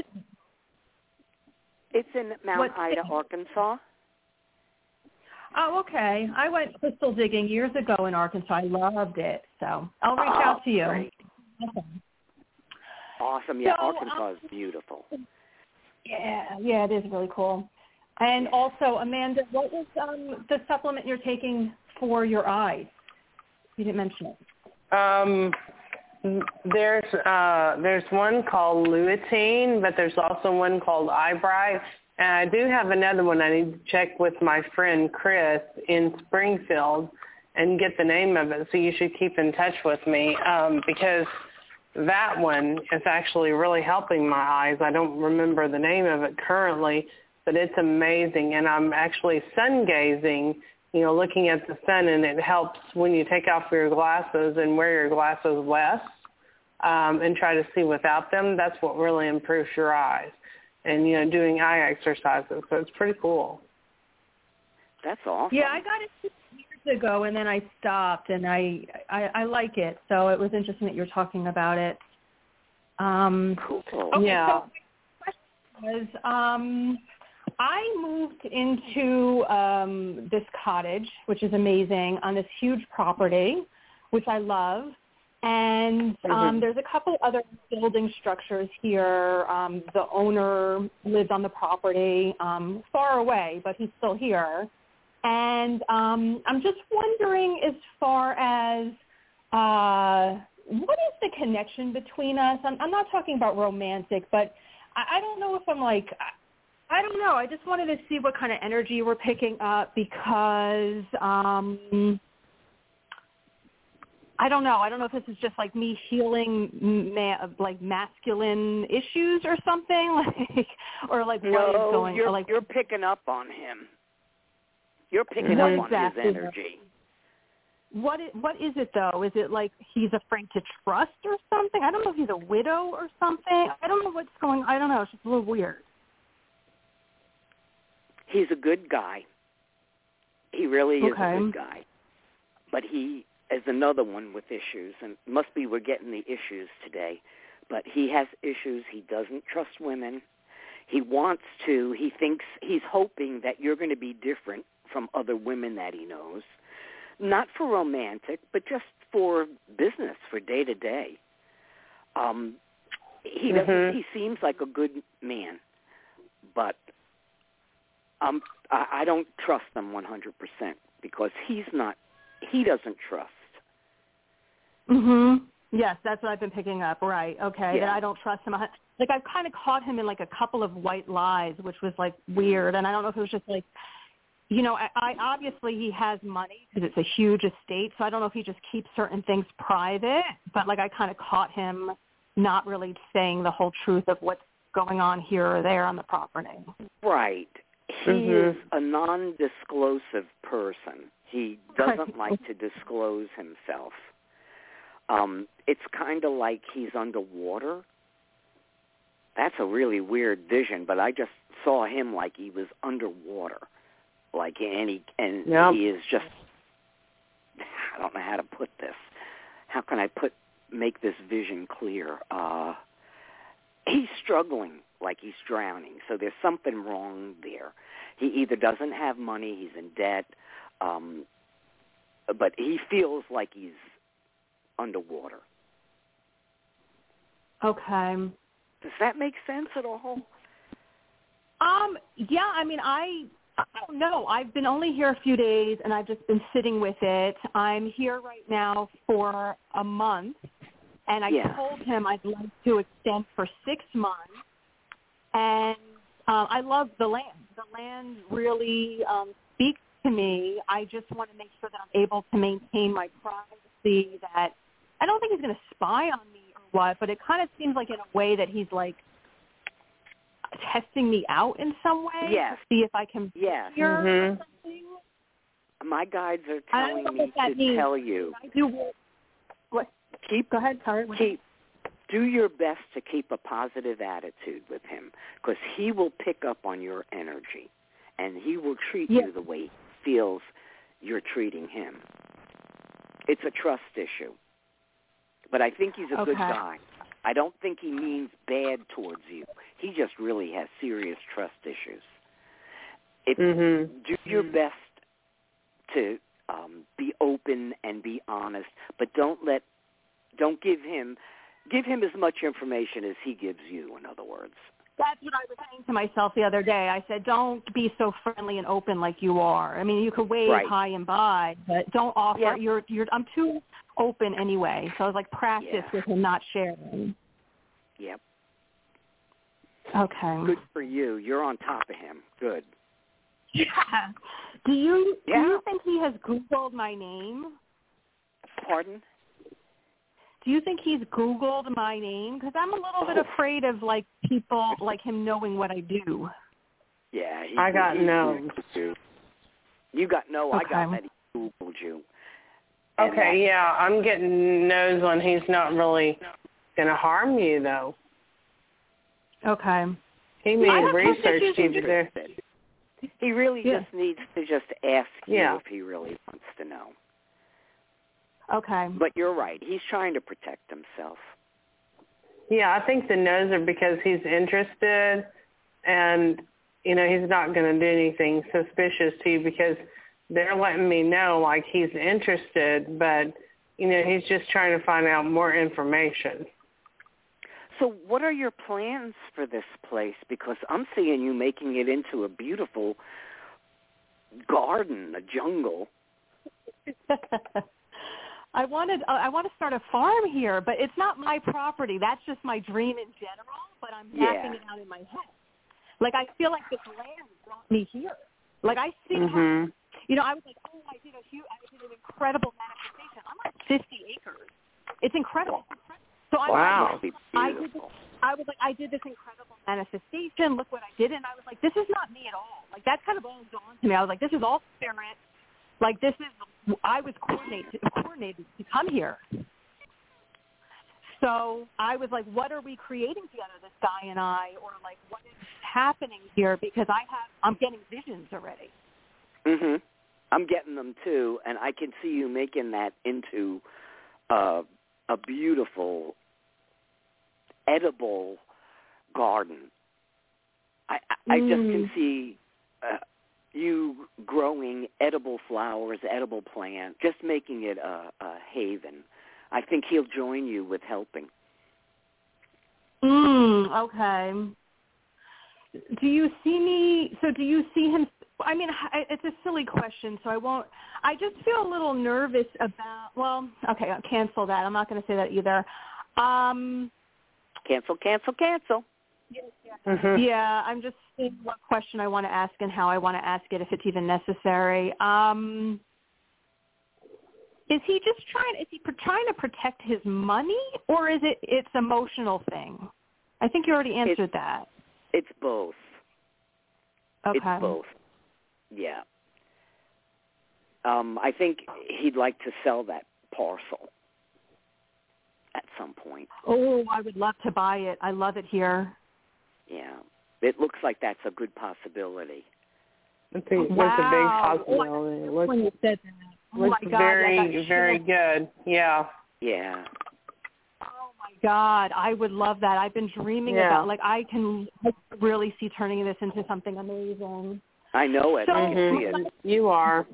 It's in Mount What Ida, city? Arkansas. Oh, okay. I went crystal digging years ago in Arkansas. I loved it. So I'll reach Oh, out to you. Great. Okay. Awesome. Yeah, So, Arkansas um, is beautiful. Yeah, yeah, it is really cool. And also, Amanda, what was um, the supplement you're taking for your eyes? You didn't mention it. Um, there's uh, there's one called lutein, but there's also one called Eyebright. And I do have another one I need to check with my friend Chris in Springfield and get the name of it. So you should keep in touch with me um, because that one is actually really helping my eyes. I don't remember the name of it currently, but it's amazing. And I'm actually sun gazing, you know, looking at the sun, and it helps when you take off your glasses and wear your glasses less um, and try to see without them. That's what really improves your eyes. And, you know, doing eye exercises. So it's pretty cool. That's awesome. Yeah, I got it two years ago, and then I stopped, and I, I I like it. So it was interesting that you're talking about it. Um, cool. Okay, yeah. So my question was, um, I moved into um, this cottage, which is amazing, on this huge property, which I love. And um, mm-hmm. there's a couple other building structures here. Um, the owner lives on the property um, far away, but he's still here. And um, I'm just wondering, as far as uh, what is the connection between us? I'm, I'm not talking about romantic, but I, I don't know if I'm like, I don't know. I just wanted to see what kind of energy we're picking up because um, I don't know. I don't know if this is just like me healing ma- like masculine issues or something, like or like what no, is going. You're, like you're picking up on him. You're picking what up exactly on his energy. What is, what is it though? Is it like he's afraid to trust or something? I don't know if he's a widow or something. I don't know what's going. I don't know. It's just a little weird. He's a good guy. He really is okay. a good guy. But he is another one with issues, and it must be we're getting the issues today. But he has issues. He doesn't trust women. He wants to. He thinks, he's hoping that you're going to be different from other women that he knows. Not for romantic, but just for business, for day-to-day. Um, he doesn't. Mm-hmm. He seems like a good man, but um, I, I don't trust him one hundred percent because he's not. He doesn't trust. Mhm. Yes, that's what I've been picking up. Right. Okay. Yeah. That I don't trust him. Like I've kind of caught him in like a couple of white lies, which was like weird. And I don't know if it was just like, you know, I, I obviously he has money because it's a huge estate. So I don't know if he just keeps certain things private. But like I kind of caught him not really saying the whole truth of what's going on here or there on the property. Right. He mm-hmm. is a non-disclosive person. He doesn't like to disclose himself. Um, it's kind of like he's underwater. That's a really weird vision, but I just saw him like he was underwater, like and he and yep. he is just. I don't know how to put this. How can I put make this vision clear? Uh, he's struggling like he's drowning. So there's something wrong there. He either doesn't have money, he's in debt, um, but he feels like he's underwater. Okay. Does that make sense at all? Um, yeah, I mean, I, I don't know. I've been only here a few days, and I've just been sitting with it. I'm here right now for a month, and I yeah. told him I'd like to extend for six months. And uh, I love the land. The land really um, speaks to me. I just want to make sure that I'm able to maintain my privacy, that I don't think he's going to spy on me or what, but it kind of seems like in a way that he's like testing me out in some way yes. to see if I can yes. hear mm-hmm. or something. My guides are I don't telling know me what that to means. tell you. I do what? Keep, Go ahead, sorry. keep, do your best to keep a positive attitude with him because he will pick up on your energy and he will treat yes. you the way he feels you're treating him. It's a trust issue. But I think he's a okay. good guy. I don't think he means bad towards you. He just really has serious trust issues. If, mm-hmm. Do your best to um, be open and be honest, but don't let, don't give him, give him as much information as he gives you, in other words. That's what I was saying to myself the other day. I said, don't be so friendly and open like you are. I mean, you could wave right. hi and bye, but don't offer. Yep. You're, you're. I'm too open anyway. So I was like, practice yeah. with him not sharing. Yep. Okay. Good for you. You're on top of him. Good. Yeah. Do you yeah. do you think he has Googled my name? Pardon? do you think he's Googled my name? Because I'm a little bit afraid of like people like him knowing what I do. Yeah, he, I got he, no. You. you got no. Okay. I got that he Googled you. And Okay, that, yeah, I'm getting no's on he's not really going to harm you, though. Okay. He may I have have researched you, but there. He really Yeah. just needs to just ask you Yeah. if he really wants to know. Okay. But you're right. He's trying to protect himself. Yeah, I think the no's are because he's interested, and, you know, he's not going to do anything suspicious to you because they're letting me know, like, he's interested, but, you know, he's just trying to find out more information. So what are your plans for this place? Because I'm seeing you making it into a beautiful garden, a jungle. I wanted uh, I want to start a farm here, but it's not my property. That's just my dream in general, but I'm mapping Yeah. it out in my head. Like, I feel like this land brought me here. Like, I see Mm-hmm. how, you know, I was like, oh, I did a huge, I did an incredible manifestation. I'm like fifty acres. It's incredible. So I Wow. was like, I did this, I was like, I did this incredible manifestation. Look what I did. And I was like, this is not me at all. Like, that kind of all dawned to me. I was like, this is all spirit. Like, this is, I was coordinated, coordinated to come here. So I was like, what are we creating together, this guy and I? Or, like, what is happening here? Because I have, I'm getting visions already. Mhm. I'm getting them too, and I can see you making that into uh, a beautiful, edible garden. I, I, I just can see uh, you growing edible flowers, edible plants, just making it a, a haven. I think he'll join you with helping. Mm, okay. Do you see me, so do you see him, I mean, I- it's a silly question, so I won't, I just feel a little nervous about, well, okay, I'll cancel that. I'm not going to say that either. Um, Cancel, cancel, cancel. Mm-hmm. yeah, I'm just seeing what question I want to ask and how I want to ask it, if it's even necessary. Um, is he just trying, is he pr- trying to protect his money, or is it, it's emotional thing? I think you already answered It's, that. It's both. Okay. It's both. Yeah. Um, I think he'd like to sell that parcel at some point. Oh, I would love to buy it. I love it here. Yeah. It looks like that's a good possibility. It's a, Wow. it's a big possibility. Oh, It looks, when you said that. Oh looks my God, very, I got very chills. good. Yeah. Yeah. Oh my God, I would love that. I've been dreaming Yeah. about, like, I can really see turning this into something amazing. I know it. So, I can see it. You are.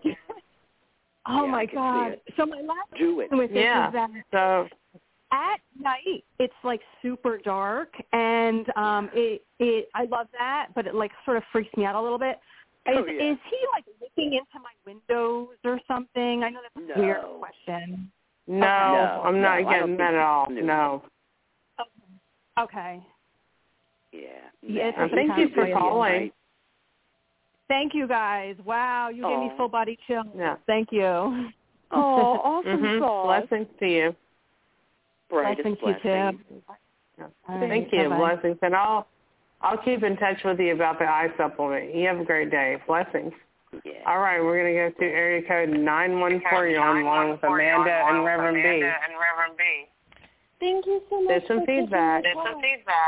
Oh Yeah, my I can see God. it. So my last Do it. question with this Yeah. is that So, at night it's like super dark, and um it it I love that, but it like sort of freaks me out a little bit. Is, Oh, yeah. is he like looking into my windows or something? I know that's a No. weird question. no, No, I'm not no, I don't getting that think at all. so. No. Okay. Yeah. Yes, Nah, I he's Thank you for busy at calling. night. Thank you guys. Wow, you gave me Oh. full body chills. Yeah. Thank you. Oh, awesome Mm-hmm. sauce. Blessings to you. Brightest Blessings to you blessings. too. Yeah. All right, Thank you. bye-bye. Blessings. And I'll, I'll keep in touch with you about the eye supplement. You have a great day. Blessings. Yeah. All right, we're going to go to area code nine one four. You're on line with Amanda and Reverend B. Thank you so much. There's some for taking feedback. my call.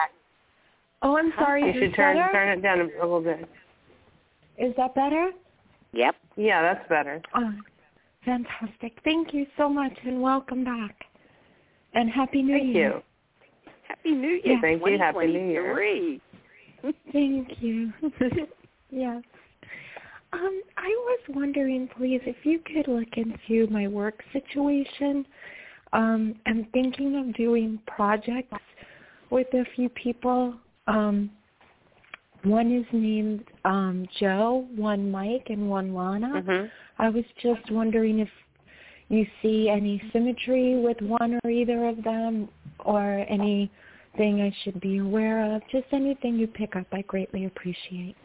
Oh, I'm sorry. You Is should this turn better? turn it down a little bit. Is that better? Yep. Yeah, that's better. Oh, fantastic. Thank you so much, and welcome back. And Happy New Thank Year. you. Happy New Year. Yeah. Thank you. Happy New Year. twenty twenty-three. Thank you. Yes. Um, I was wondering, please, if you could look into my work situation. Um, I'm thinking of doing projects with a few people. Um, one is named um, Joe, one Mike, and one Lana. Mm-hmm. I was just wondering if you see any symmetry with one or either of them, or anything I should be aware of. Just anything you pick up, I greatly appreciate.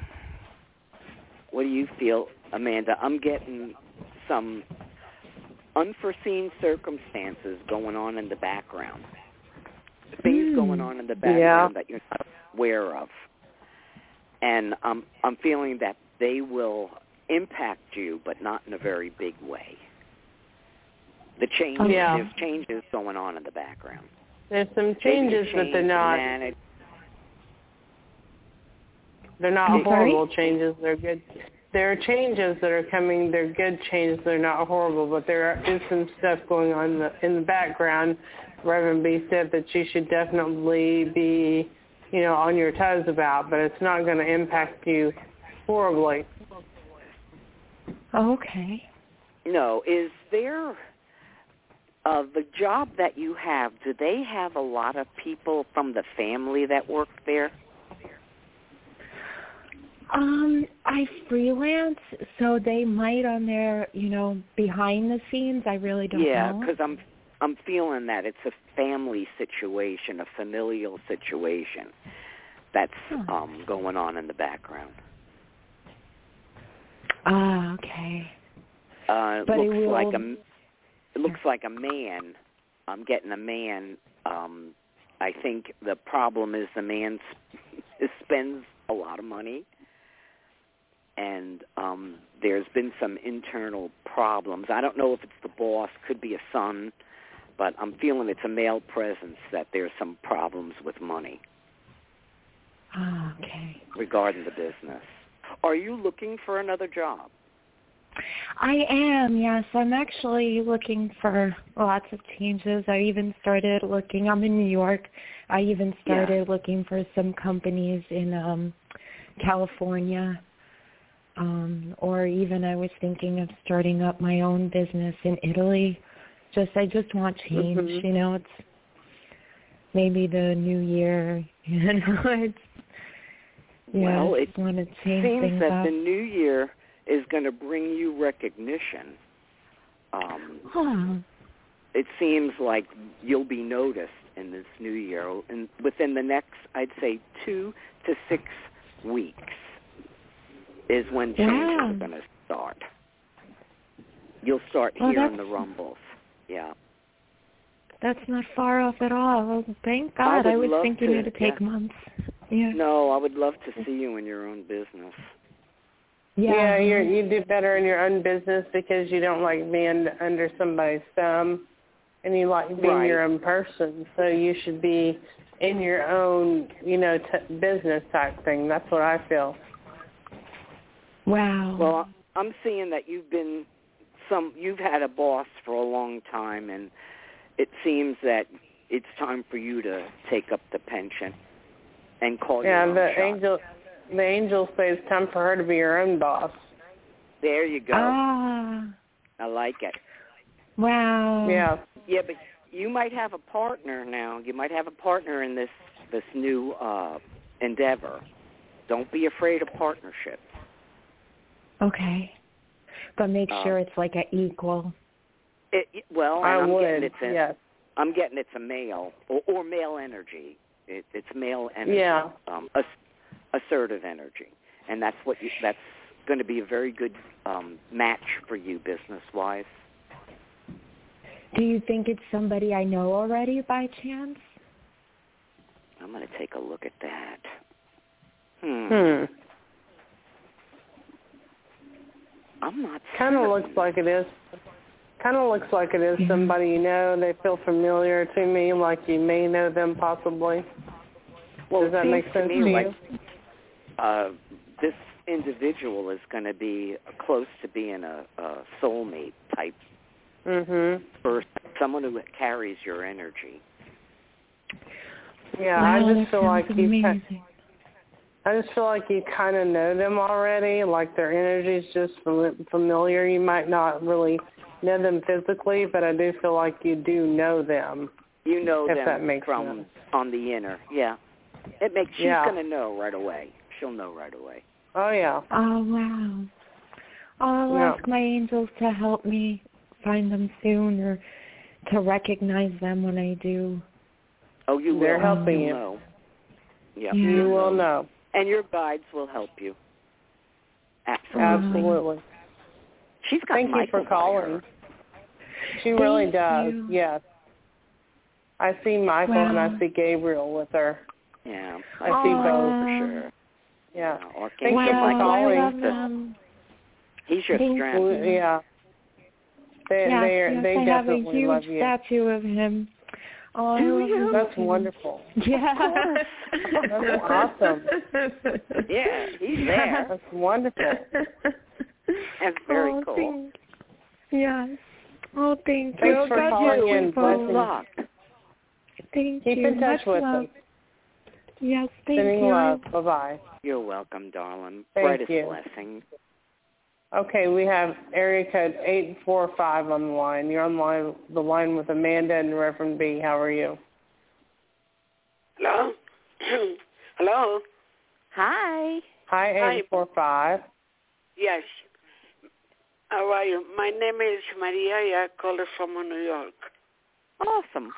What do you feel, Amanda? I'm getting some unforeseen circumstances going on in the background. Things mm. going on in the background yeah. that you're not aware of. And um, I'm feeling that they will impact you, but not in a very big way. The changes, yeah. there's changes going on in the background. There's some changes, change but they're not. manage- They're not I'm horrible sorry? changes. They're good. There are changes that are coming. They're good changes. They're not horrible, but there is some stuff going on in the, in the background. Reverend B said that you should definitely be, you know, on your toes about, but it's not going to impact you horribly. Okay. No, is there uh, the job that you have? Do they have a lot of people from the family that work there? Um, I freelance, so they might on their, you know, behind the scenes. I really don't yeah, know. Yeah, because I'm I'm feeling that it's a family situation, a familial situation that's huh. um, going on in the background. Ah, okay. Uh, it but looks it will... like a it looks like a man. I'm getting a man. Um, I think the problem is the man sp- spends a lot of money. And um, there's been some internal problems. I don't know if it's the boss, could be a son, but I'm feeling it's a male presence that there's some problems with money. Oh, okay. Regarding the business. Are you looking for another job? I am, yes. I'm actually looking for lots of changes. I even started looking, I'm in New York. I even started yeah. looking for some companies in um, California. Um, or even I was thinking of starting up my own business in Italy. Just I just want change, mm-hmm. you know. It's maybe the new year, you know. It's yeah, well, I it just want to change seems things that up. the new year is going to bring you recognition. Um, huh. It seems like you'll be noticed in this new year, and within the next, I'd say, two to six weeks. Is when changes wow. are going to start. You'll start well, hearing the rumbles. Yeah. That's not far off at all. Well, thank God. I, I was thinking to, it would take yeah. months. Yeah. No, I would love to see you in your own business. Yeah, yeah you're, you do better in your own business because you don't like being under somebody's thumb, and you like being right. your own person. So you should be in your own, you know, t- business type thing. That's what I feel. Wow. Well, I'm seeing that you've been some. You've had a boss for a long time, and it seems that it's time for you to take up the pension and call yeah, your own the shot. angel. The angels say it's time for her to be her own boss. There you go. Ah. I like it. Wow. Yeah. Yeah, but you might have a partner now. You might have a partner in this this new uh, endeavor. Don't be afraid of partnerships. Okay. But make um, sure it's like an equal. It, well, I and I'm would, getting it's a, yes. I'm getting it's a male or, or male energy. It, it's male energy. Yeah. Um, ass, assertive energy, and that's what you, that's going to be a very good um, match for you business-wise. Do you think it's somebody I know already by chance? I'm going to take a look at that. Hmm. Hmm. I'm not Kind of certain. looks like it is. Kind of looks like it is Yeah. somebody you know. They feel familiar to me, like you may know them possibly. Well, Does that it make seems sense to to me you? like uh, this individual is going to be close to being a, a soulmate type Mhm. person, someone who carries your energy. Yeah, wow, I that just feel sounds like you. amazing. I just feel like you kind of know them already. Like their energy is just fam- familiar. You might not really know them physically, but I do feel like you do know them. You know if them that makes from sense. on the inner. Yeah, it makes. She's Yeah. going to know right away. She'll know right away. Oh yeah. Oh, wow. I'll Yeah. ask my angels to help me find them soon or to recognize them when I do. Oh, you They're will. helping You'll you. know. Yeah, Yeah. You will know. And your guides will help you. Absolutely. Absolutely. She's got Thank you Michael for calling. by her. She Thank really does. you. Yes. I see Michael wow. and I see Gabriel with her. Yeah, I I see see both. both for sure. Yeah. Yeah, or Thank wow, you for calling. I love them. He's your Thank strength. Well, yeah. They yes, they yes, they I have a definitely huge love you. statue of him. Oh, I love him. That's wonderful. Yeah. That's awesome. Yeah, he's there. That's wonderful. That's very oh, cool. Thank, yes. Oh, thank Thanks you. for God calling bless in. you Blessings. both. Luck. Thank Keep you. in touch Much with love. us. Yes, thank Sending you. love. Bye-bye. You're welcome, darling. Thank Brightest you. blessings. Okay, we have area code eight four five on the line. You're on the line, the line with Amanda and Reverend B. How are you? Hello? Hello? Hi. Hi, eight four five. Yes. How are you? My name is Maria. I call from New York. Awesome.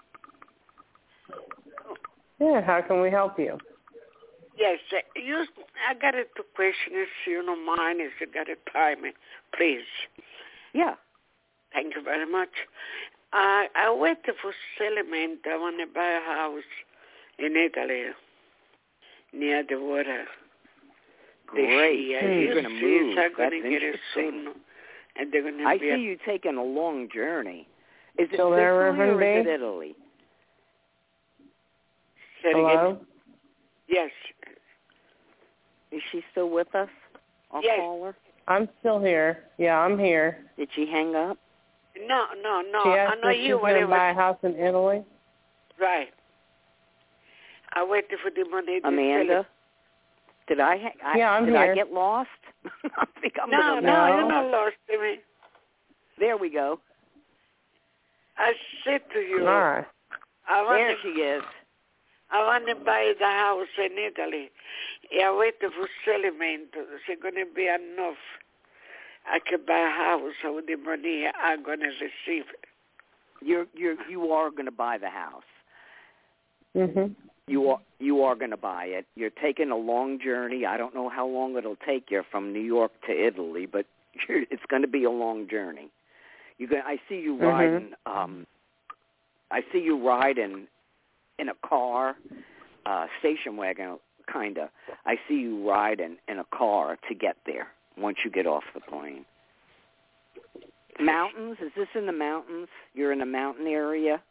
Yeah, how can we help you? Yes, uh, you, I got a two questions, if you don't mind, if you got a time, please. Yeah. Thank you very much. I I wait for settlement. I want to buy a house in Italy, near the water. Great. This Hmm. year. You're going to move. I'm That's going to get it interesting. soon. And they're going to I be see a, you taking a long journey. Is it Still there, Sicily or Reverend is B? it Italy? Say it Hello? again. Yes. Is she still with us? I'll Yes. call her. I'm still here. Yeah, I'm here. Did she hang up? No, no, no. She I asked know if she's you. going to Whatever. buy a house in Italy. Right. I waited for the money to Amanda? Did I, ha- I Yeah, I'm did here. I get lost? I think I'm No, gonna no, No. you're not lost to me. There we go. I said to you, All right. I want There to, she is. I want to buy the house in Italy. I waited for settlement. It's going to be enough. I can buy a house with the money I'm going to receive. You're you're you are going to buy the house. Mhm. You are you are going to buy it. You're taking a long journey. I don't know how long it'll take you from New York to Italy, but you're, it's going to be a long journey. You go, I see you Mhm. riding. Um, I see you riding in a car, uh, station wagon, kind of. I see you riding in a car to get there once you get off the plane. Mountains? Is this in the mountains? You're in a mountain area?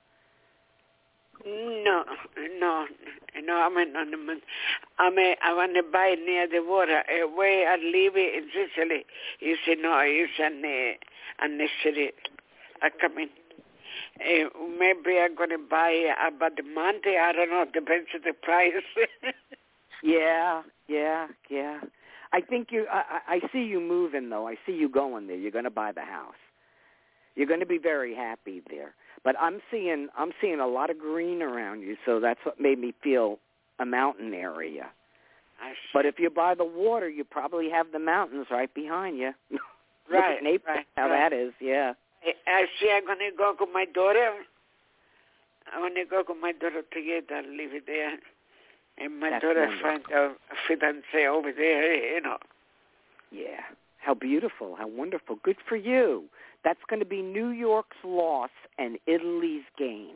No, no, no. I'm in. I'm. A, I want to buy near the water. Uh, where I live in Sicily, you see, no, it's an uh, an city. I come in. Uh, maybe I'm gonna buy about the month. I don't know. Depends on the price. Yeah, yeah, yeah. I think you. I, I see you moving though. I see you going there. You're going to buy the house. You're going to be very happy there. But I'm seeing I'm seeing a lot of green around you, so that's what made me feel a mountain area. But if you're by the water, you probably have the mountains right behind you. Look Right, at Naples, right, how right. that is, yeah. I, I see. I'm gonna go with my daughter. I want to go with my daughter together, live there, and my That's daughter wonderful. find a fiance over there. You know. Yeah. How beautiful, how wonderful. Good for you. That's going to be New York's loss and Italy's gain.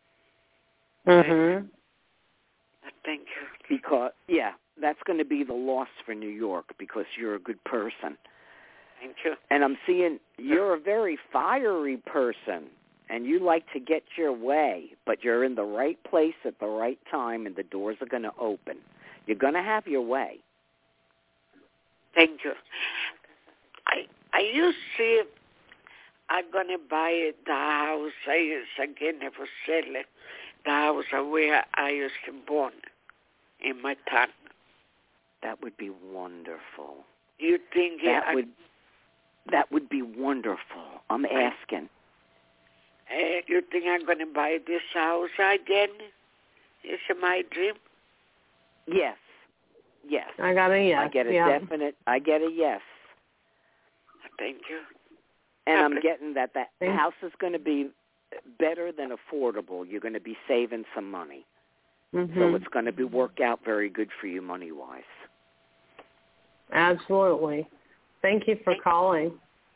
Mhm. Thank you. Because, yeah, that's going to be the loss for New York because you're a good person. Thank you. And I'm seeing you're a very fiery person, and you like to get your way, but you're in the right place at the right time, and the doors are going to open. You're going to have your way. Thank you. I I used to see I'm gonna buy the house. I used again for sale it. The house where I used to born in my town. That would be wonderful. You think That I, would that would be wonderful. I'm asking. Uh, you think I'm gonna buy this house again? Is it my dream? Yes. Yes. I got a yes. I get a yeah. definite. I get a yes. Thank you. And I'm Happy. getting that that Thank house is going to be better than affordable. You're going to be saving some money. Mhm. So it's going to be work out very good for you money-wise. Absolutely. Thank you for calling.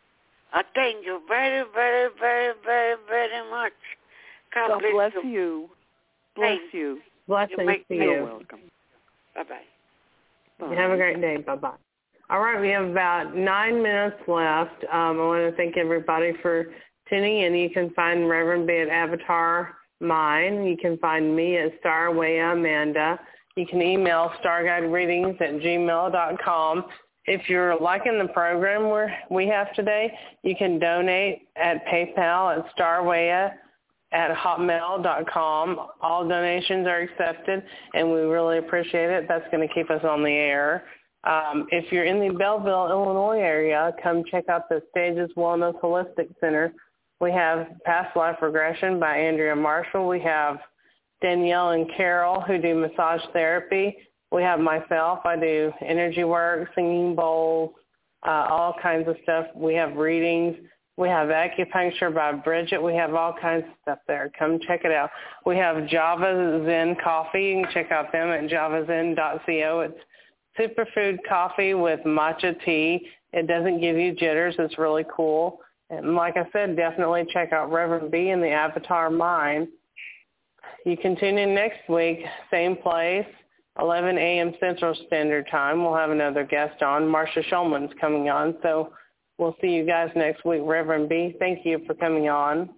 I thank you very, very, very, very, very much. God, God bless you. you. Bless Thanks. you. Blessings You to me you. You're welcome. Bye-bye. Bye. Have a great day. Bye-bye. All right, we have about nine minutes left. Um, I want to thank everybody for tuning in. You can find Reverend B at Avatar Mine. You can find me at Starway Amanda. You can email starguidereadings at gmail dot com. If you're liking the program we're, we have today, you can donate at PayPal at starwaya at hotmail dot com. All donations are accepted, and we really appreciate it. That's going to keep us on the air. Um, if you're in the Belleville, Illinois area, come check out the Stages Wellness Holistic Center. We have Past Life Regression by Andrea Marshall. We have Danielle and Carol who do massage therapy. We have myself. I do energy work, singing bowls, uh, all kinds of stuff. We have readings. We have acupuncture by Bridget. We have all kinds of stuff there. Come check it out. We have Java Zen Coffee. You can check out them at java zen dot co. It's superfood coffee with matcha tea. It doesn't give you jitters. It's really cool. And like I said, definitely check out Reverend B in the Avatar Mind. You can tune in next week, same place, eleven a.m. Central Standard Time. We'll have another guest on. Marsha Shulman's coming on. So we'll see you guys next week. Reverend B, thank you for coming on.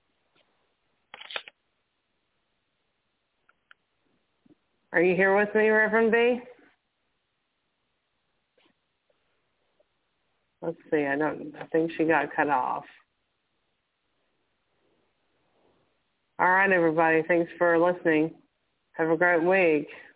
Are you here with me, Reverend B? Let's see. I don't. I think she got cut off. All right, everybody. Thanks for listening. Have a great week.